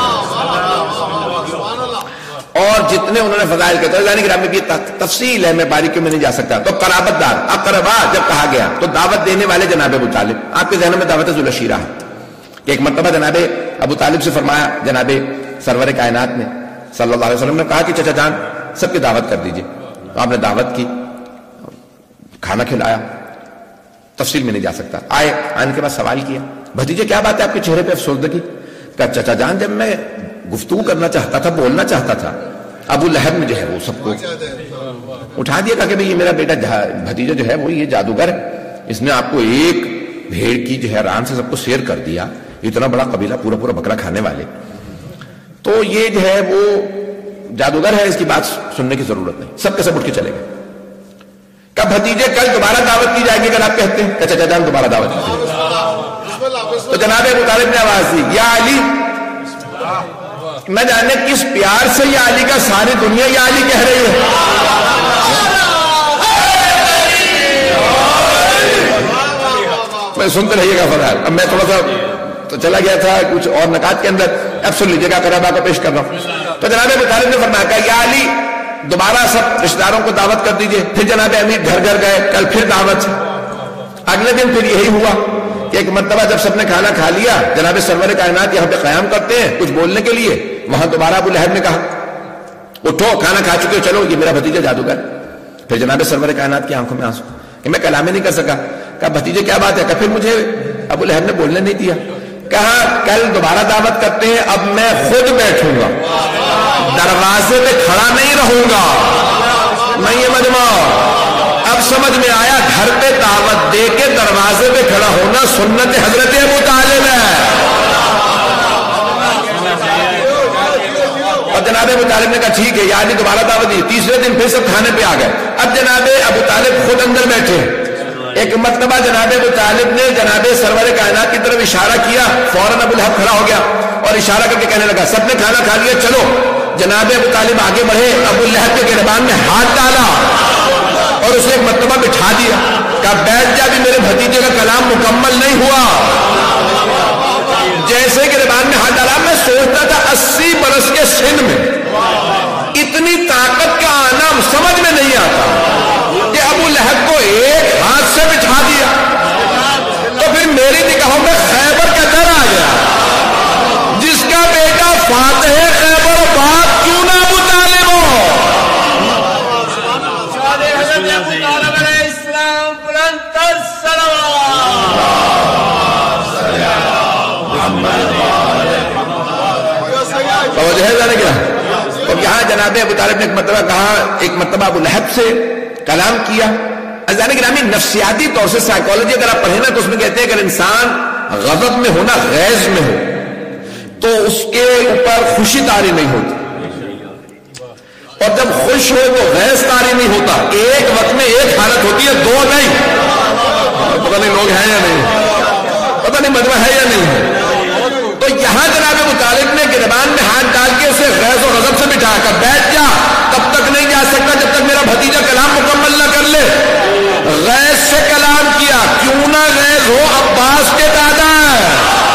اور جتنے انہوں نے فضائل کہتے ہیں یعنی گرامی کی تفصیل ہے، میں باریکیوں میں نہیں جا سکتا. تو قرابت دار اقربا جب کہا گیا تو دعوت دینے والے جناب ابو طالب. آپ کے ذہنوں میں دعوت ذوالعشیرہ ہے کہ ایک مرتبہ جناب ابو طالب سے فرمایا جناب سرور کائنات نے صلی اللہ علیہ وسلم نے کہا کہ چچا جان سب کی دعوت کر دیجئے. تو آپ نے دعوت کی، کھانا کھلایا، تفصیل میں نہیں جا سکتا. آئے آنے کے بعد سوال کیا بھتیجے کیا بات ہے آپ کے چہرے پہ افسردگی؟ کہا چچا جان جب میں گفتگو کرنا چاہتا تھا، بولنا چاہتا تھا، ابو لہب میں جو ہے وہ سب کو اٹھا دیا. کہا کہ بھئی یہ میرا بیٹا بھتیجا جو ہے وہ یہ جادوگر ہے، اس نے آپ کو ایک بھیڑ کی جو ہے ران سے سب کو شیر کر دیا. اتنا بڑا قبیلہ پورا پورا بکرا کھانے والے، تو یہ جو ہے وہ جادوگر ہے، اس کی بات سننے کی ضرورت نہیں. سب کے سب اٹھ کے چلے گئے. کب بھتیجے کل دوبارہ دعوت کی جائے گی اگر آپ کہتے ہیں کہ چچا جان دوبارہ دعوت کی. تو جناب ابو طالب نے آواز دی یا علی، نہ جانے کس پیار سے یا علی کا ساری دنیا یا علی کہہ رہی ہے. میں سنتے رہیے گا فضائل. اب میں تھوڑا سا تو چلا گیا تھا کچھ اور نکات کے اندر. اب سن لیجیے گا قرابہ کو پیش کر رہا ہوں. تو جناب ابو طالب نے فرمایا کہ یا علی دوبارہ سب رشتہ داروں کو دعوت کر دیجئے. پھر جناب امیر گھر گھر گئے. کل پھر دعوت. اگلے دن پھر یہی ہوا کہ ایک مرتبہ جب سب نے کھانا کھا لیا, جناب سرور کائنات یہاں پہ قیام کرتے ہیں کچھ بولنے کے لیے. وہاں دوبارہ ابو لہب نے کہا اٹھو کھانا کھا چکے ہو, چلو یہ میرا بھتیجا جادوگر. پھر جناب سرور کائنات کی آنکھوں میں آنسو کہ میں کلام ہی نہیں کر سکا. کہا بھتیجے کیا بات ہے؟ کہ پھر مجھے ابو لہب نے بولنے نہیں دیا. کہا کل دوبارہ دعوت کرتے ہیں, اب میں خود بیٹھوں گا, دروازے پہ کھڑا نہیں رہوں گا. میں یہ مجمع اب سمجھ میں آیا, گھر پہ دعوت دے کے دروازے پہ کھڑا ہونا سنت حضرت ابو طالب ہے. اور جناب ابو طالب نے کہا ٹھیک ہے یعنی دوبارہ دعوت دی. تیسرے دن پھر سب کھانے پہ آ گئے. اب جناب ابو طالب خود اندر بیٹھے. ایک مرتبہ جناب ابو طالب نے جناب سرور کائنات کی طرف اشارہ کیا, فوراً ابو لہب کھڑا ہو گیا اور اشارہ کر کے کہنے لگا سب نے کھانا کھا لیا چلو. جناب ابو طالب آگے بڑھے, ابو لہب کے گریبان میں ہاتھ ڈالا اور اسے ایک مرتبہ بٹھا دیا. کہا بیٹھ جا, بھی میرے بھتیجے کا کلام مکمل نہیں ہوا. جیسے گریبان میں ہاتھ ڈالا میں سوچتا تھا اسی برس کے سن میں اتنی طاقت کا آنا سمجھ میں نہیں آتا کہ ابو لہب کو ایک ہاتھ سے بٹھا دیا. تو پھر میری نگاہوں میں خیبر کا در آ گیا. جس کا بیٹا فاتح خیبر و باپ کیوں نہ ابو طالب ہو. توجہ ہے ذرا کیا. تو یہاں جناب ابو طالب نے ایک مرتبہ کہا, ایک مرتبہ ابو لہب سے کلام کیا. ازان گرامی نفسیاتی طور سے سائیکالوجی اگر آپ پڑھیں نا تو اس میں کہتے ہیں اگر انسان غضب میں ہو نا, غیظ میں ہو, تو اس کے اوپر خوشی طاری نہیں ہوتی, اور جب خوش ہو تو غیظ طاری نہیں ہوتا. ایک وقت میں ایک حالت ہوتی ہے, دو نہیں. پتہ نہیں لوگ ہیں یا نہیں, پتہ نہیں مجمع ہے یا نہیں ہے. تو یہاں جناب ابو طالب نے گریبان میں ہاتھ ڈال کے اسے غیظ و غضب سے بٹھایا کر بیٹھ جا, تب تک نہیں جا سکتا جب تک میرا بھتیجا کلام مکمل نہ کر لے. غیظ سے کلام کیا, کیوں نہ غیظ ہو, عباس کے دادا ہے.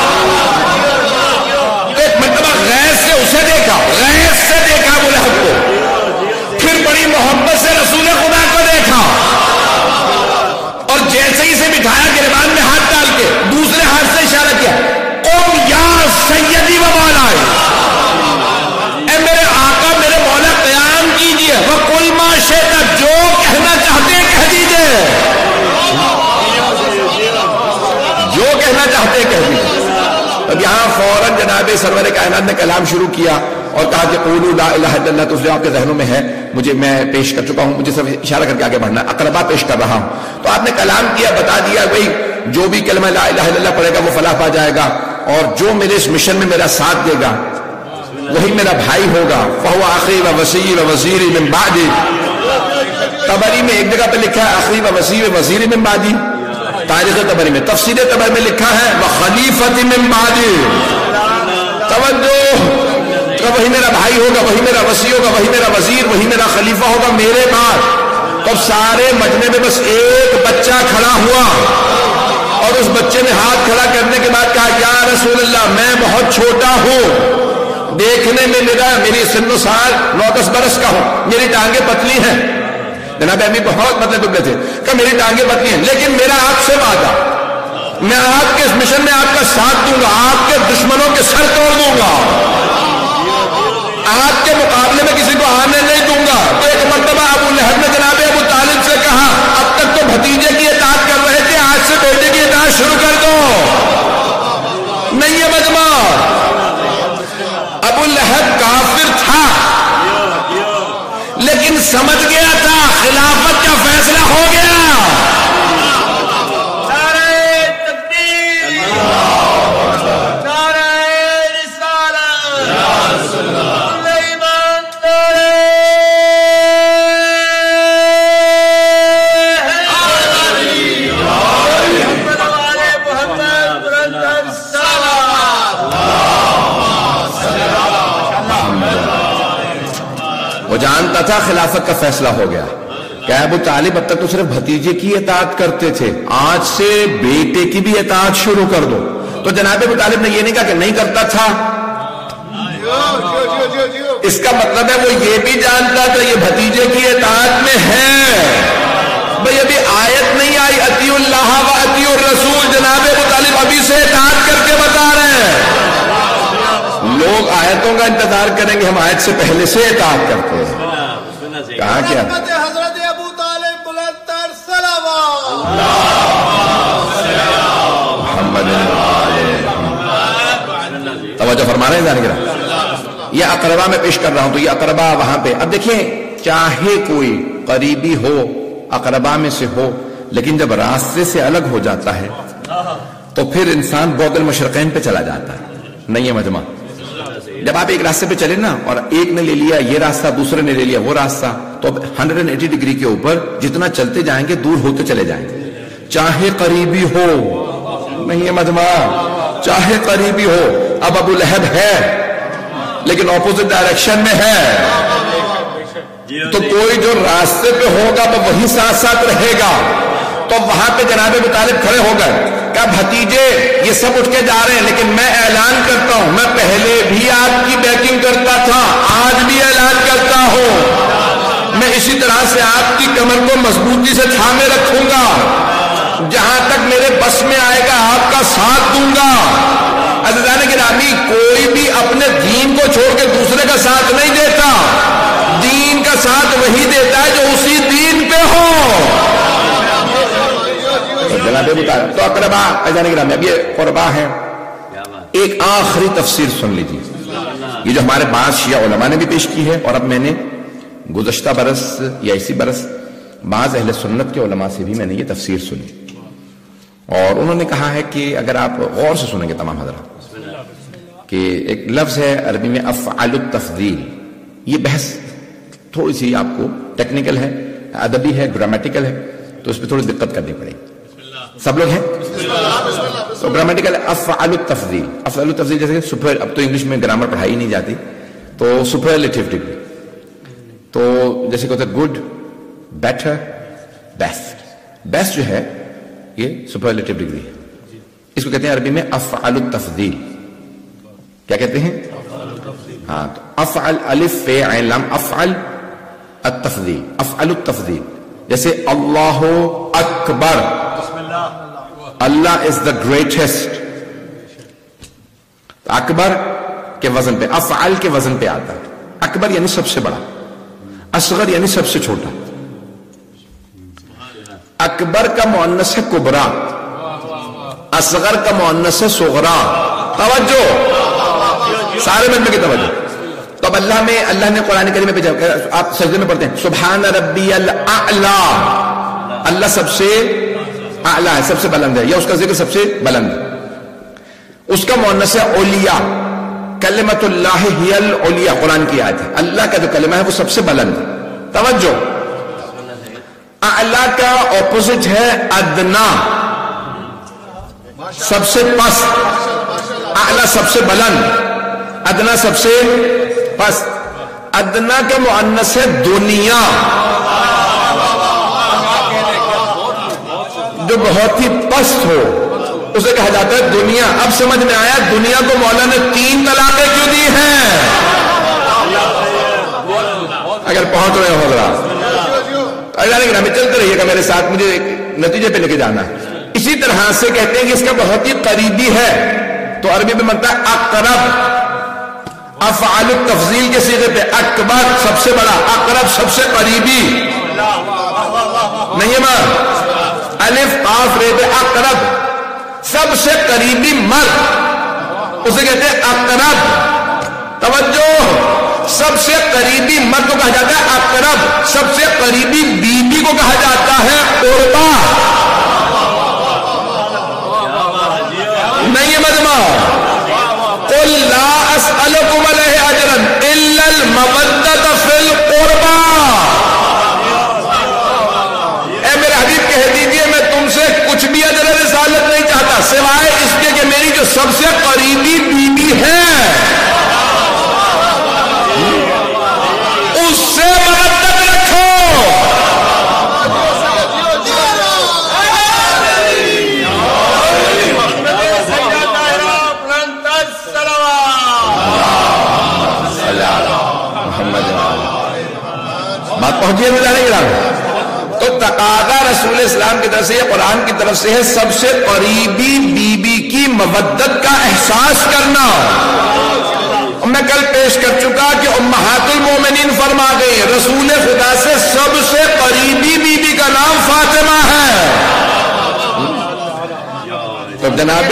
ایک مرتبہ غیظ سے اسے دیکھا, غیظ سے دیکھا ابو لہب کو, پھر بڑی محبت سے رسول خدا کو دیکھا, اور جیسے ہی سے بٹھایا گریبان میں ہاتھ ڈال کے دوسرے ہاتھ سے اشارہ کیا, قوم یا سیدی و مولائی, اے میرے آقا میرے مولا قیام کیجئے. وَقُلْ مَا شِئْتَ, جو کہنا چاہتے کہہ دیجئے, جو کہنا چاہتے کہہ دیجئے. اب یہاں فوراً جناب سرور کائنات نے کلام شروع کیا اور کہا کہ قولوا لا الہ الا اللہ. تو اس لیے آپ کے ذہنوں میں ہے, مجھے میں پیش کر چکا ہوں, مجھے صرف اشارہ کر کے آگے بڑھنا, اقربا پیش کر رہا ہوں. تو آپ نے کلام کیا, بتا دیا بھائی جو بھی کلمہ لا الہ الا اللہ پڑھے گا وہ فلاح پا جائے گا, اور جو میرے اس مشن میں میرا ساتھ دے گا وہی میرا بھائی ہوگا. فہو آخری و وصی و وزیر من بعدی. طبری میں ایک جگہ پہ لکھا ہے آخری و وصی و وزیر من بعدی, تاریخ طبری میں. تفسیر طبری میں لکھا ہے وخلیفۃ من بعدی. توجہ, کہ وہی میرا بھائی ہوگا, وہی میرا وصی ہوگا, وہی میرا وزیر, وہی میرا خلیفہ ہوگا میرے بعد. تو سارے مجمع میں بس ایک بچہ کھڑا ہوا, اور اس بچے نے ہاتھ کھڑا کرنے کے بعد کہا یا رسول اللہ میں بہت چھوٹا ہوں, دیکھنے میں میرا میری سن و سال نو دس برس کا ہوں, میری ٹانگیں پتلی ہیں. جناب امیر بہت مطلب دبلے تھے کہ میری ٹانگیں پتلی ہیں, لیکن میرا آپ سے وعدہ, میں آپ کے اس مشن میں آپ کا ساتھ دوں گا, آپ کے دشمنوں کے سر توڑ دوں گا, آپ کے مقابلے میں کسی کو آنے نہیں دوں گا. تو ایک مرتبہ ابو لہب نے جناب ابو طالب سے کہا اب تک تو بھتیجے کی اطاعت کر رہے تھے, آج سے بیٹے کی اطاعت شروع کر دو. نہیں ہے مجمع. ابو لہب کافر تھا لیکن سمجھ گیا تھا خلافت کا فیصلہ ہو گیا. جانتا تھا خلافت کا فیصلہ ہو گیا. کہ ابو طالب اب تک تو صرف بھتیجے کی اطاعت کرتے تھے، آج سے بیٹے کی بھی اطاعت شروع کر دو. تو جناب ابو طالب نے یہ نہیں کہا کہ نہیں کرتا تھا، اس کا مطلب ہے وہ یہ بھی جانتا تھا یہ بھتیجے کی اطاعت میں ہے. بھئی ابھی آیت نہیں آئی اطیعوا اللہ و اطیعوا الرسول، جناب ابو طالب ابھی سے اطاعت کر کے بتا رہے ہیں. لوگ آیتوں کا انتظار کریں گے، ہم آیت سے پہلے سے اطاعت کرتے ہیں. کہاں کیا حضرت ابو طالب بلندتر صلوات محمد توجہ فرما رہے ہیں جانے گرا. یہ اقربا میں پیش کر رہا ہوں، تو یہ اقربا وہاں پہ. اب دیکھیں چاہے کوئی قریبی ہو اقربا میں سے ہو، لیکن جب راستے سے الگ ہو جاتا ہے تو پھر انسان بعد المشرقین پہ چلا جاتا ہے. نہیں ہے مجمع، جب آپ ایک راستے پہ چلے نا اور ایک نے لے لیا یہ راستہ، دوسرے نے لے لیا وہ راستہ، تو اب ایک سو اسی ڈگری کے اوپر جتنا چلتے جائیں گے دور ہوتے چلے جائیں گے. چاہے قریبی ہو، نہیں ہے مجمع، چاہے قریبی ہو. اب ابو لہب ہے لیکن اپوزٹ ڈائریکشن میں ہے، تو کوئی جو راستے پہ ہوگا تو وہی ساتھ ساتھ رہے گا. تو وہاں پہ جناب ابو طالب کھڑے ہو گئے، کہا بھتیجے یہ سب اٹھ کے جا رہے ہیں لیکن میں اعلان کرتا ہوں، میں پہلے بھی آپ کی بیکنگ کرتا تھا، آج بھی اعلان کرتا ہوں، میں اسی طرح سے آپ کی کمر کو مضبوطی سے تھامے رکھوں گا، جہاں تک میرے بس میں آئے گا آپ کا ساتھ دوں گا. عزیزان گرامی، کوئی بھی اپنے دین کو چھوڑ کے دوسرے کا ساتھ نہیں دیتا، دین کا ساتھ وہی دیتا ہے جو اسی دین پہ ہو. جناب ابو طالب تو اقربا عزیزان گرامی، اب یہ قربا ہے. ایک آخری تفسیر سن لیجیے، یہ جو ہمارے بعض شیعہ علماء نے بھی پیش کی ہے، اور اب میں نے گزشتہ برس یا اسی برس بعض اہل سنت کے علماء سے بھی میں نے یہ تفسیر سنی، اور انہوں نے کہا ہے کہ اگر آپ غور سے سنیں گے تمام حضرات، کہ ایک لفظ ہے عربی میں افعال التفضیل. یہ بحث تھوڑی سی آپ کو ٹیکنیکل ہے، ادبی ہے، گرامیٹیکل ہے، تو اس پہ تھوڑی دقت کرنی پڑے گی. سب لوگ ہیں تو گرامیٹیکل افعال التفضیل. افعال التفضیل جیسے سپر، اب تو انگلش میں گرامر پڑھائی نہیں جاتی، تو سپرلیٹیو ڈگری، تو جیسے کہتے ہیں گڈ، بیٹر، بیسٹ. بیسٹ جو ہے یہ سپرلیٹیو ڈگری ہے، اس کو کہتے ہیں عربی میں افعال التفضیل. کیا کہتے ہیں؟ ہاں، تو افعل الف فے عین لام، افعل التفضیل، افعل التفضیل. جیسے اللہ اکبر، اللہ از دا گریٹسٹ، اکبر کے وزن پہ، افعال کے وزن پہ آتا ہے. اکبر یعنی سب سے بڑا، اصغر یعنی سب سے چھوٹا. اکبر کا مؤنث ہے کبرا، اصغر کا مؤنث ہے صغرا. توجہ سارے مجمع کی توجہ. تو اب اللہ میں، اللہ نے قرآن کریم میں پہ آپ سجدے میں پڑھتے ہیں سبحان ربی الاعلی، اللہ سب سے اعلی ہے، سب سے بلند ہے، یا اس کا ذکر سب سے بلند ہے. اس کا مؤنث ہے اولیاء، کلمۃ اللہ ہی العلیاء، قرآن کی آیت ہے. اللہ کا جو کلمہ ہے وہ سب سے بلند ہے. توجہ، اعلی کا اپوزٹ ہے ادنا، سب سے پست. اعلی سب سے بلند، ادنا سب سے پست. ادنا کا مؤنث ہے دنیا، جو بہت ہی پست ہو اسے کہا جاتا ہے دنیا. اب سمجھ میں آیا دنیا کو مولا نے تین طلاقیں کیوں دی ہیں؟ اگر پہنچ رہے ہو ذرا ہمیں چلتے رہیے گا میرے ساتھ، مجھے ایک نتیجے پہ لے کے جانا ہے. اسی طرح سے کہتے ہیں کہ اس کا بہت ہی قریبی ہے، تو عربی میں بنتا ہے اقرب. افعال التفضیل کے صیغے پہ اکبر سب سے بڑا، اقرب سب سے قریبی. نہیں ہے ماں، الف قاف رے پہ اقرب سب سے قریبی مرد، اسے کہتے ہیں اقرب. توجہ، سب سے قریبی مرد کو کہا جاتا ہے اقرب، سب سے قریبی بیوی کو کہا جاتا ہے قربا. نہیں ہے مجمع، قل لا اسألکم علیہ اجرا الا المودۃ فی القربى. اے میرے حبیب کہہ دیجئے میں تم سے کچھ بھی اجر رسالت نہیں چاہتا سوائے اس کے کہ میری جو سب سے قریبی بیوی ہے اس سے مودت رکھو. بات پہنچی ہے جانے گرام؟ تو تقاضا رسول اسلام کی طرف سے یا قرآن کی طرف سے ہے سب سے قریبی بی بی کی مودت کا احساس کرنا. میں کل پیش کر چکا کہ امہات المومنین فرما گئی رسول خدا سے سب سے قریبی بی بی کا نام فاطمہ ہے. تو جناب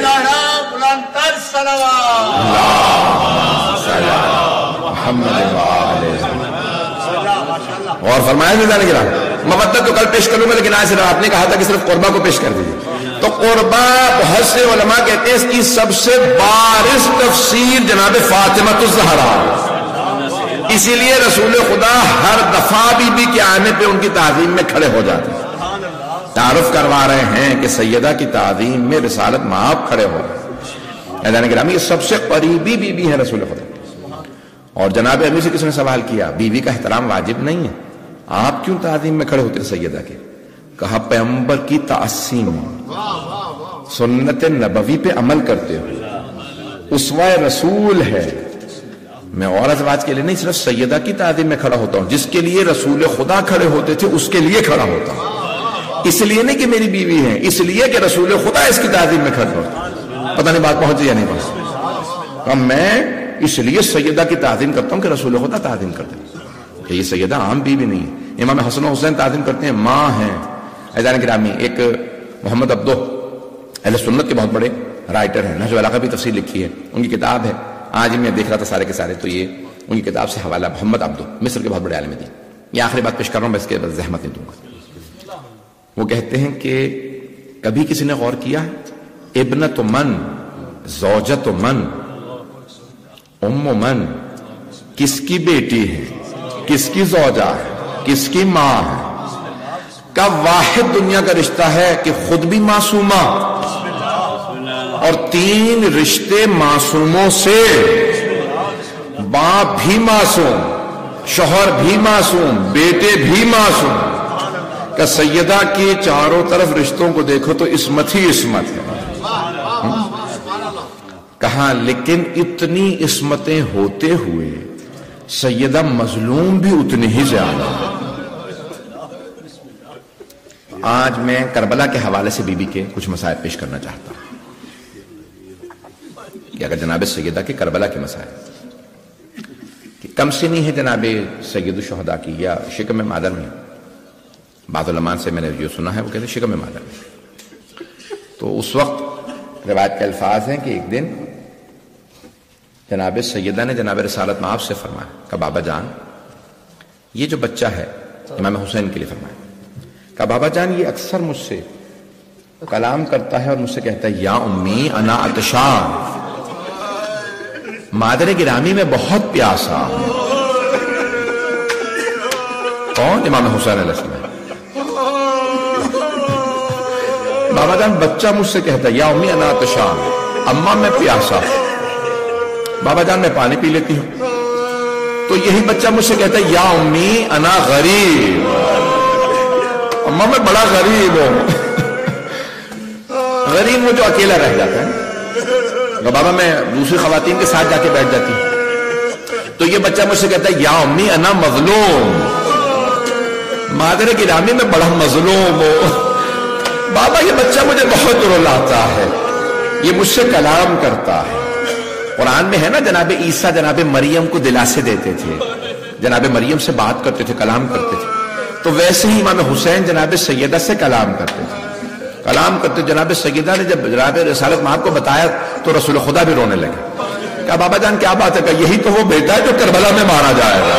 اور فرمایا جانے گرام مودت تو کل پیش کروں گا لیکن آج صرف آپ نے کہا تھا کہ صرف قربہ کو پیش کر دیجیے. تو قربہ بہت سے علماء کہتے ہیں اس کی سب سے بارز تفسیر جناب فاطمہ الزہرا. اسی لیے رسول خدا ہر دفعہ بی بی کے آنے پہ ان کی تعظیم میں کھڑے ہو جاتے ہیں. تعارف کروا رہے ہیں کہ سیدہ کی تعظیم میں رسالت مآب کھڑے ہو رہے ہیں. اذان گرامی یہ سب سے قریبی بی بی ہے رسول خدا. اور جناب امیر سے کس نے سوال کیا بیوی کا احترام واجب نہیں ہے آپ کیوں تعظیم میں کھڑے ہوتے سیدہ کے؟ کہا پیغمبر کی تأسی میں سنت نبوی پہ عمل کرتے ہو اسوہ رسول ہے. میں اور ازواج کے لیے نہیں صرف سیدہ کی تعظیم میں کھڑا ہوتا ہوں. جس کے لیے رسول خدا کھڑے ہوتے تھے اس کے لیے کھڑا ہوتا ہوں. اس لیے نہیں کہ میری بیوی ہے اس لیے کہ رسول خدا اس کی تعظیم میں کھڑا ہوتا. پتہ نہیں بات پہنچی یا نہیں پہنچی. میں اس لیے سیدہ کی تعظیم کرتا ہوں کہ رسول خدا تعظیم کرتے ہیں کہ یہ سیدہ عام بیوی نہیں ہے. امام حسن و حسین تعظیم کرتے ہیں ماں ہیں. عزیزان گرامی ایک محمد عبدو اہل سنت کے بہت بڑے رائٹر ہیں نہج البلاغہ بھی تفسیر لکھی ہے ان کی کتاب ہے. آج میں دیکھ رہا تھا سارے کے سارے تو یہ ان کی کتاب سے حوالہ محمد عبدو مصر کے بہت بڑے عالم دین. یہ آخری بات پیش کر رہا ہوں میں اس کے بعد زحمت نہیں دوں گا. وہ کہتے ہیں کہ کبھی کسی نے غور کیا ابنت من زوجت من ام من کس کی بیٹی ہے کس کی زوجہ ہے کس کی ماں ہے؟ کا واحد دنیا کا رشتہ ہے کہ خود بھی معصومہ اور تین رشتے معصوموں سے باپ بھی معصوم شوہر بھی معصوم بیٹے بھی معصوم. کہ سیدہ کی چاروں طرف رشتوں کو دیکھو تو عصمت ہی عصمت ہے. کہا لیکن اتنی عصمتیں ہوتے ہوئے سیدہ مظلوم بھی اتنی ہی زیادہ. آج میں کربلا کے حوالے سے بی بی کے کچھ مسائل پیش کرنا چاہتا ہوں کہ اگر جناب سیدہ کے کربلا کے مسائل کہ کم سنی ہے جناب سید الشہداء کی یا شکم مادر میں. بعض علماء سے میں نے جو سنا ہے وہ کہتے ہیں شکم مادر میں. تو اس وقت روایت کے الفاظ ہیں کہ ایک دن جناب سیدہ نے جناب رسالت مآب سے فرمایا کہ بابا جان یہ جو بچہ ہے امام حسین کے لیے فرمایا کہ بابا جان یہ اکثر مجھ سے کلام کرتا ہے اور مجھ سے کہتا ہے یا امی انا عطشان مادر گرامی میں بہت پیاسا. کون؟ امام حسین علیہ السلام. بابا جان بچہ مجھ سے کہتا ہے یا امی انا عطشان اماں میں پیاسا. بابا جان میں پانی پی لیتی ہوں. تو یہی بچہ مجھ سے کہتا ہے یا امی انا غریب اماں میں بڑا غریب ہوں. غریب وہ جو اکیلا رہ جاتا ہے بابا میں دوسری خواتین کے ساتھ جا کے بیٹھ جاتی ہوں. تو یہ بچہ مجھ سے کہتا ہے یا امی انا مظلوم مادر گرامی میں بڑا مظلوم ہو. بابا یہ بچہ مجھے بہت رلاتا ہے یہ مجھ سے کلام کرتا ہے. قرآن میں ہے نا جناب عیسیٰ جناب مریم کو دلاسے دیتے تھے جناب مریم سے بات کرتے تھے کلام کرتے تھے. تو ویسے ہی امام حسین جناب سیدہ سے کلام کرتے تھے کلام کرتے. جناب سیدہ نے جب جناب رسالت مآب کو بتایا تو رسول خدا بھی رونے لگے. کہا بابا جان کیا بات ہے؟ کہ یہی تو وہ بیٹا ہے جو کربلا میں مارا جائے گا.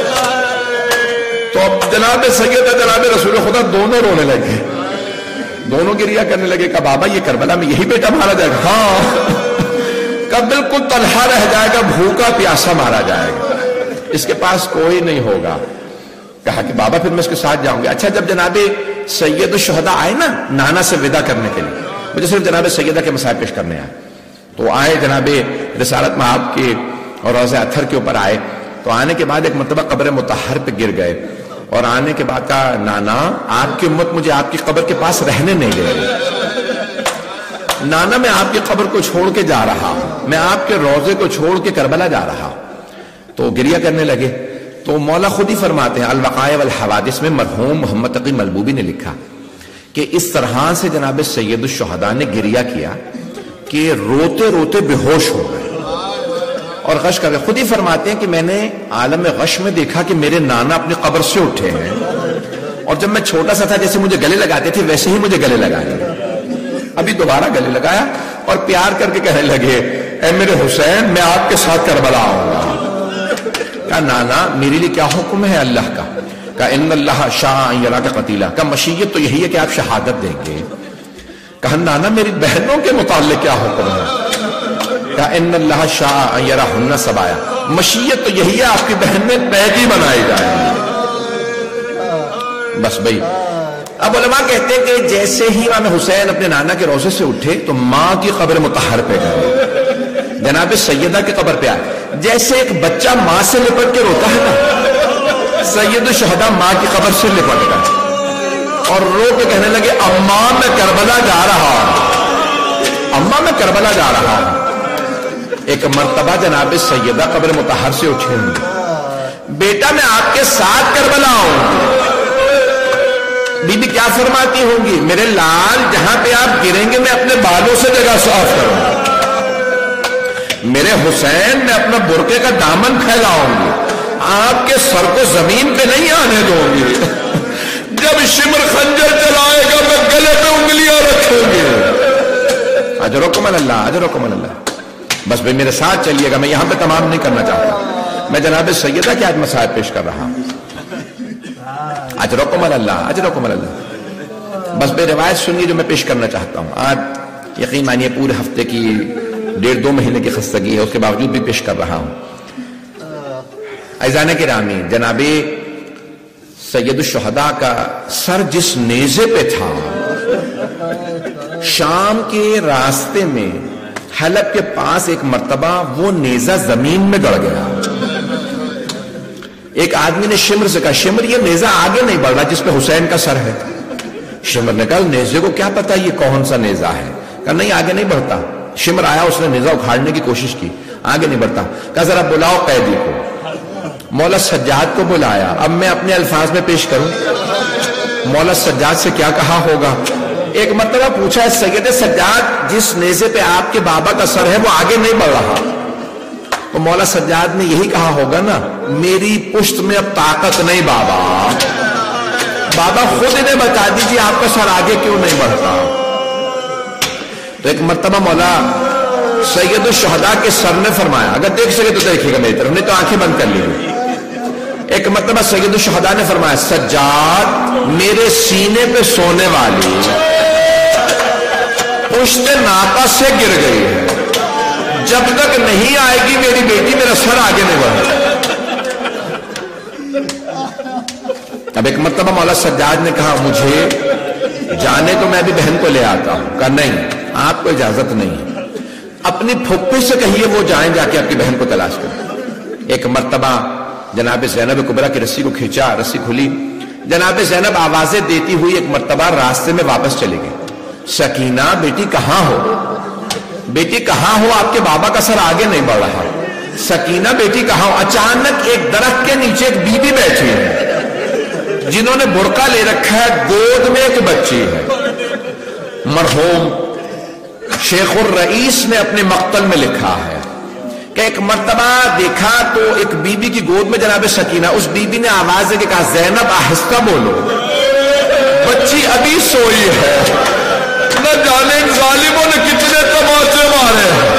تو اب جناب سیدہ جناب رسول خدا دونوں رونے لگے دونوں گریہ کرنے لگے. کہا بابا یہ کربلا میں یہی بیٹا مارا جائے گا؟ ہاں. کہا بالکل تنہا رہ جائے گا بھوکا پیاسا مارا جائے گا اس کے پاس کوئی نہیں ہوگا. کہا کہ بابا پھر میں اس کے ساتھ جاؤں گی. اچھا جب جناب سید الشہداء آئے نا نانا سے ودا کرنے کے لیے مجھے صرف جناب سیدہ کے مسائل پیش کرنے آئے. تو آئے جناب رسالت مآب کے اور روضہ اطہر کے اوپر آئے. تو آنے کے بعد ایک مرتبہ قبر مطہر پہ گر گئے اور آنے کے بعد کہا نانا آپ کی امت مجھے آپ کی قبر کے پاس رہنے نہیں دے رہی. نانا میں آپ کی قبر کو چھوڑ کے جا رہا ہوں میں آپ کے روضے کو چھوڑ کے کربلا جا رہا ہوں. تو گریہ کرنے لگے. تو مولا خود ہی فرماتے ہیں الوقائع والحوادث میں مرحوم محمد تقی ملبوبی نے لکھا کہ اس طرح سے جناب سید الشہداء نے گریہ کیا کہ روتے روتے بے ہوش ہو گئے اور غش کر گئے. خود ہی فرماتے ہیں کہ میں نے عالم غش میں دیکھا کہ میرے نانا اپنی قبر سے اٹھے ہیں اور جب میں چھوٹا سا تھا جیسے مجھے گلے لگاتے تھے ویسے ہی مجھے گلے لگائے. ابھی دوبارہ گلے لگایا اور پیار کر کے کہنے لگے اے میرے حسین میں آپ کے ساتھ کربلا آؤں گا. کہا نانا میرے لیے کیا حکم ہے اللہ کا؟ کہا ان اللہ شاء ان یراک قتیلا. کہا مشیت تو یہی ہے کہ آپ شہادت دیں گے. کہا نانا میری بہنوں کے متعلق کیا حکم ہے؟ کہا ان اللہ شاء ان یراہن سبایا. مشیت تو یہی ہے آپ کی بہنیں قیدی بنائی جائیں گی. بس بھائی اب علماء کہتے ہیں کہ جیسے ہی امام حسین اپنے نانا کے روضے سے اٹھے تو ماں کی قبر مطہر پہ گئے, جناب سیدہ کی قبر پہ آئے. جیسے ایک بچہ ماں سے لپٹ کے روتا ہے نا, سید الشہداء ماں کی قبر سے لپٹ گئے اور رو کے کہنے لگے اماں میں کربلا جا رہا ہوں, اماں میں کربلا جا رہا ہوں. ایک مرتبہ جناب سیدہ قبر مطہر سے اٹھے ہوں, بیٹا میں آپ کے ساتھ کربلا آؤں. بی بی کیا فرماتی ہوں گی؟ میرے لال جہاں پہ آپ گریں گے میں اپنے بالوں سے جگہ صاف کروں گا. میرے حسین میں اپنا برقعے کا دامن پھیلاؤں گی, آپ کے سر کو زمین پہ نہیں آنے دوں گی. جب شمر خنجر چلائے گا میں گلے پہ انگلیاں رکھوں گی. اجرکم اللہ اجرکم اللہ. بس بھائی میرے ساتھ چلیے گا, میں یہاں پہ تمام نہیں کرنا چاہتا. میں جناب سیدہ کے آج مسائل پیش کر رہا ہوں. اجرکم اللہ اجرکم اللہ. بس بے روایت سنیے جو میں پیش کرنا چاہتا ہوں. آج یقین مانیے پورے ہفتے کی ڈیڑھ دو مہینے کی خستگی ہے, اس کے باوجود بھی پیش کر رہا ہوں. عزیزان گرامی, جناب سید الشہداء کا سر جس نیزے پہ تھا, شام کے راستے میں حلب کے پاس ایک مرتبہ وہ نیزہ زمین میں گڑ گیا. ایک آدمی نے شمر سے کہا شمر یہ نیزہ آگے نہیں بڑھ رہا جس پہ حسین کا سر ہے. شمر نے کہا نیزے کو کیا پتا یہ کون سا نیزہ ہے؟ کہا نہیں آگے نہیں بڑھتا. شمر آیا, اس نے نیزہ اکھاڑنے کی کوشش کی, آگے نہیں بڑھتا. کہا ذرا بلاؤ قیدی کو. مولا سجاد کو بلایا. اب میں اپنے الفاظ میں پیش کروں, مولا سجاد سے کیا کہا ہوگا. ایک مرتبہ پوچھا سید سجاد جس نیزے پہ آپ کے بابا کا سر ہے وہ آگے نہیں بڑھ رہا. تو مولا سجاد نے یہی کہا ہوگا نا میری پشت میں اب طاقت نہیں بابا, بابا خود انہیں بتا دیجیے آپ کا سر آگے کیوں نہیں بڑھتا. تو ایک مرتبہ مولا سید الشہداء کے سر نے فرمایا, اگر دیکھ سکے تو دیکھیے گا میری طرف, نہیں تو آنکھیں بند کر لیجیے. ایک مرتبہ سید الشہداء نے فرمایا سجاد میرے سینے پہ سونے والی پشت ناپا سے گر گئی ہے, جب تک نہیں آئے گی میری بیٹی میرا سر آگے نہیں بڑھے. اب ایک مرتبہ مولا سجاد نے کہا مجھے جانے تو میں بھی بہن کو لے آتا ہوں. کہا نہیں آپ کو اجازت نہیں ہے, اپنی پھپھی سے کہیے وہ جائیں جا کے آپ کی بہن کو تلاش کریں. ایک مرتبہ جناب زینب کبریٰ کی رسی کو کھینچا, رسی کھلی. جناب زینب آوازیں دیتی ہوئی ایک مرتبہ راستے میں واپس چلی گئی. سکینہ بیٹی کہاں ہو, بیٹی کہاں ہو, آپ کے بابا کا سر آگے نہیں بڑھ رہا. سکینہ بیٹی کہاں ہو. اچانک ایک درخت کے نیچے ایک بی بی بیٹھی ہے جنہوں نے برقع لے رکھا ہے, گود میں ایک بچی ہے. مرحوم شیخ الرئیس نے اپنے مقتل میں لکھا ہے کہ ایک مرتبہ دیکھا تو ایک بی بی کی گود میں جناب سکینہ. اس بی بی نے آواز دے کے کہا زینب آہستہ بولو, بچی ابھی سوئی ہے, نہ جانے ظالموں نے کتنے تماچے مارے ہیں.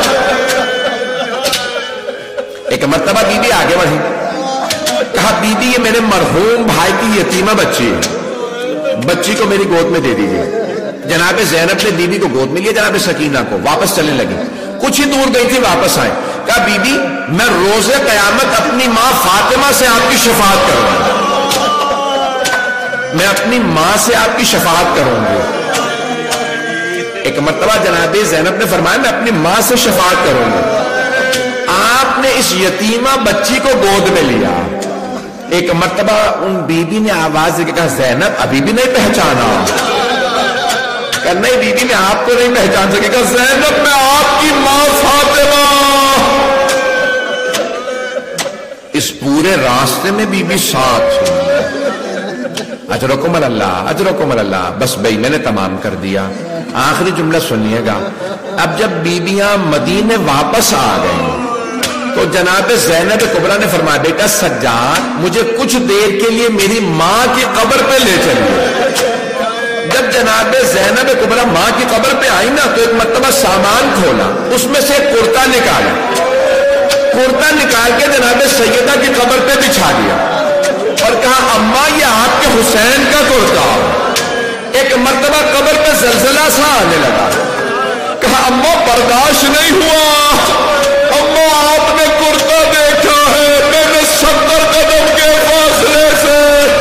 ایک مرتبہ بی بی آگے بڑھی, کہا بی بی یہ میرے مرحوم بھائی کی یتیمہ بچی ہے, بچی کو میری گود میں دے دیجیے. جناب زینب نے بی بی کو گود میں لیا, جناب سکینہ کو, واپس چلنے لگی. کچھ ہی دور گئی تھی, واپس آئے. کہا بی بی میں روز قیامت اپنی ماں فاطمہ سے آپ کی شفاعت کروں گی, میں اپنی ماں سے آپ کی شفاعت کروں گی. ایک مرتبہ جناب زینب نے فرمایا میں اپنی ماں سے شفاعت کروں گی. آپ نے اس یتیمہ بچی کو گود میں لیا. ایک مرتبہ ان بی بی نے آواز دے کے کہا زینب ابھی بھی نہیں پہچانا. کہ نہیں بی بی میں آپ کو نہیں پہچان سکے. کہ زینب میں آپ کی ماں فاطمہ. اس پورے راستے میں بی بی ساتھ تھی. اجرکم اللہ اجرکم اللہ. بس بھائی میں نے تمام کر دیا. آخری جملہ سنیے گا. اب جب بیبیاں مدینے واپس آ گئیں تو جناب زینب کبریٰ نے فرمایا بیٹا سجاد مجھے کچھ دیر کے لیے میری ماں کی قبر پہ لے چلیے. جب جناب زینب کبریٰ ماں کی قبر پہ آئی نا تو ایک مرتبہ سامان کھولا, اس میں سے ایک کرتا نکالا, کرتا نکال کے جناب سیدہ کی قبر پہ بچھا دیا اور کہا اماں یہ آپ کے حسین کا کرتا. ایک مرتبہ قبر پہ زلزلہ سا آنے لگا. کہا اماں برداشت نہیں ہوا, اماں آپ نے کرتا دیکھا ہے میں نے ستر قدم کے فاصلے سے.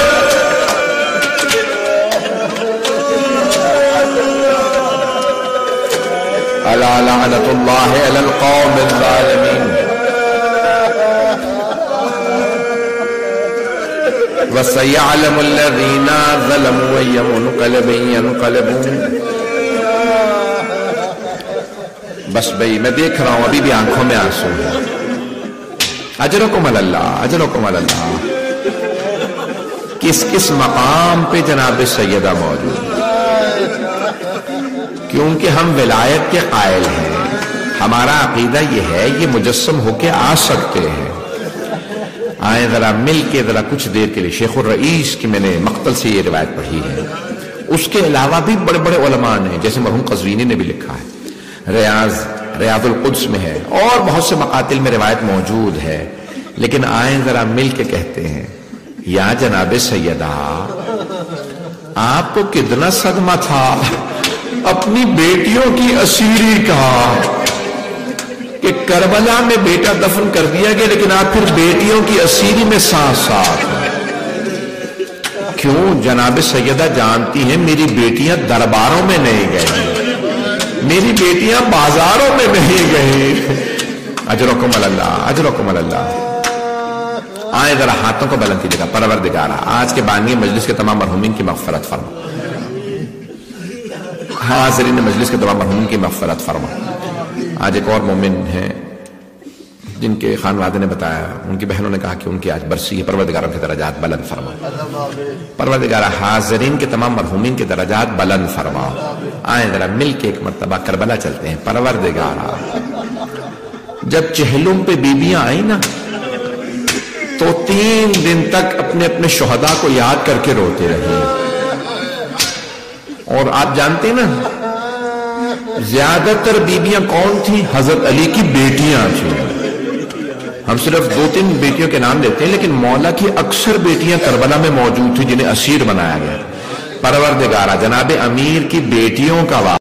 الا لعنت اللہ علی القوم الظالمین. وَسَيَعْلَمُ الَّذِينَ ظَلَمُوا أَيَّ مُنْقَلَبٍ يَنْقَلِبُونَ. بس بھئی میں دیکھ رہا ہوں ابھی بھی آنکھوں میں آنسو ہیں. اجرکم اللہ اجرکم اللہ. کس کس مقام پہ جناب سیدہ موجود, کیونکہ ہم ولایت کے قائل ہیں. ہمارا عقیدہ یہ ہے یہ مجسم ہو کے آ سکتے ہیں. آئیں ذرا مل کے ذرا کچھ دیر کے لیے. شیخ الرئیس کی میں نے مقتل سے یہ روایت پڑھی ہے. اس کے علاوہ بھی بڑے بڑے علماء نے, جیسے مرحوم قزوینی نے بھی لکھا ہے, ریاض ریاض القدس میں ہے, اور بہت سے مقاتل میں روایت موجود ہے. لیکن آئیں ذرا مل کے کہتے ہیں یا جناب سیدہ آپ کو کتنا صدمہ تھا اپنی بیٹیوں کی اسیری کا کہ کربلا میں بیٹا دفن کر دیا گیا لیکن آپ پھر بیٹیوں کی اسیری میں ساتھ ساتھ. کیوں؟ جناب سیدہ جانتی ہیں میری بیٹیاں درباروں میں نہیں گئی, میری بیٹیاں بازاروں میں نہیں گئی. اجرکم اللہ اجرکم اللہ. آئیں ذرا ہاتھوں کو بلند کیجیے گا. پروردگارا آج کے بانی مجلس کے تمام مرحومین کی مغفرت فرما, حاضرین مجلس کے تمام مرحومین کی مغفرت فرما. آج ایک اور مومن ہیں جن کے خانوادے نے بتایا, ان کی بہنوں نے کہا کہ ان کی آج برسی ہے. پروردگاروں کے درجات بلند فرما. پروردگارہ حاضرین کے تمام مرحومین کے درجات بلند فرما. آئیں ذرا مل کے ایک مرتبہ کربلا چلتے ہیں. پروردگارہ جب چہلم پہ بیبیاں آئیں نا تو تین دن تک اپنے اپنے شہداء کو یاد کر کے روتے رہے. اور آپ جانتے ہیں نا زیادہ تر بیبیاں کون تھیں؟ حضرت علی کی بیٹیاں تھیں. ہم صرف دو تین بیٹیوں کے نام لیتے ہیں لیکن مولا کی اکثر بیٹیاں کربلا میں موجود تھیں جنہیں اسیر بنایا گیا. پروردگارہ جناب امیر کی بیٹیوں کا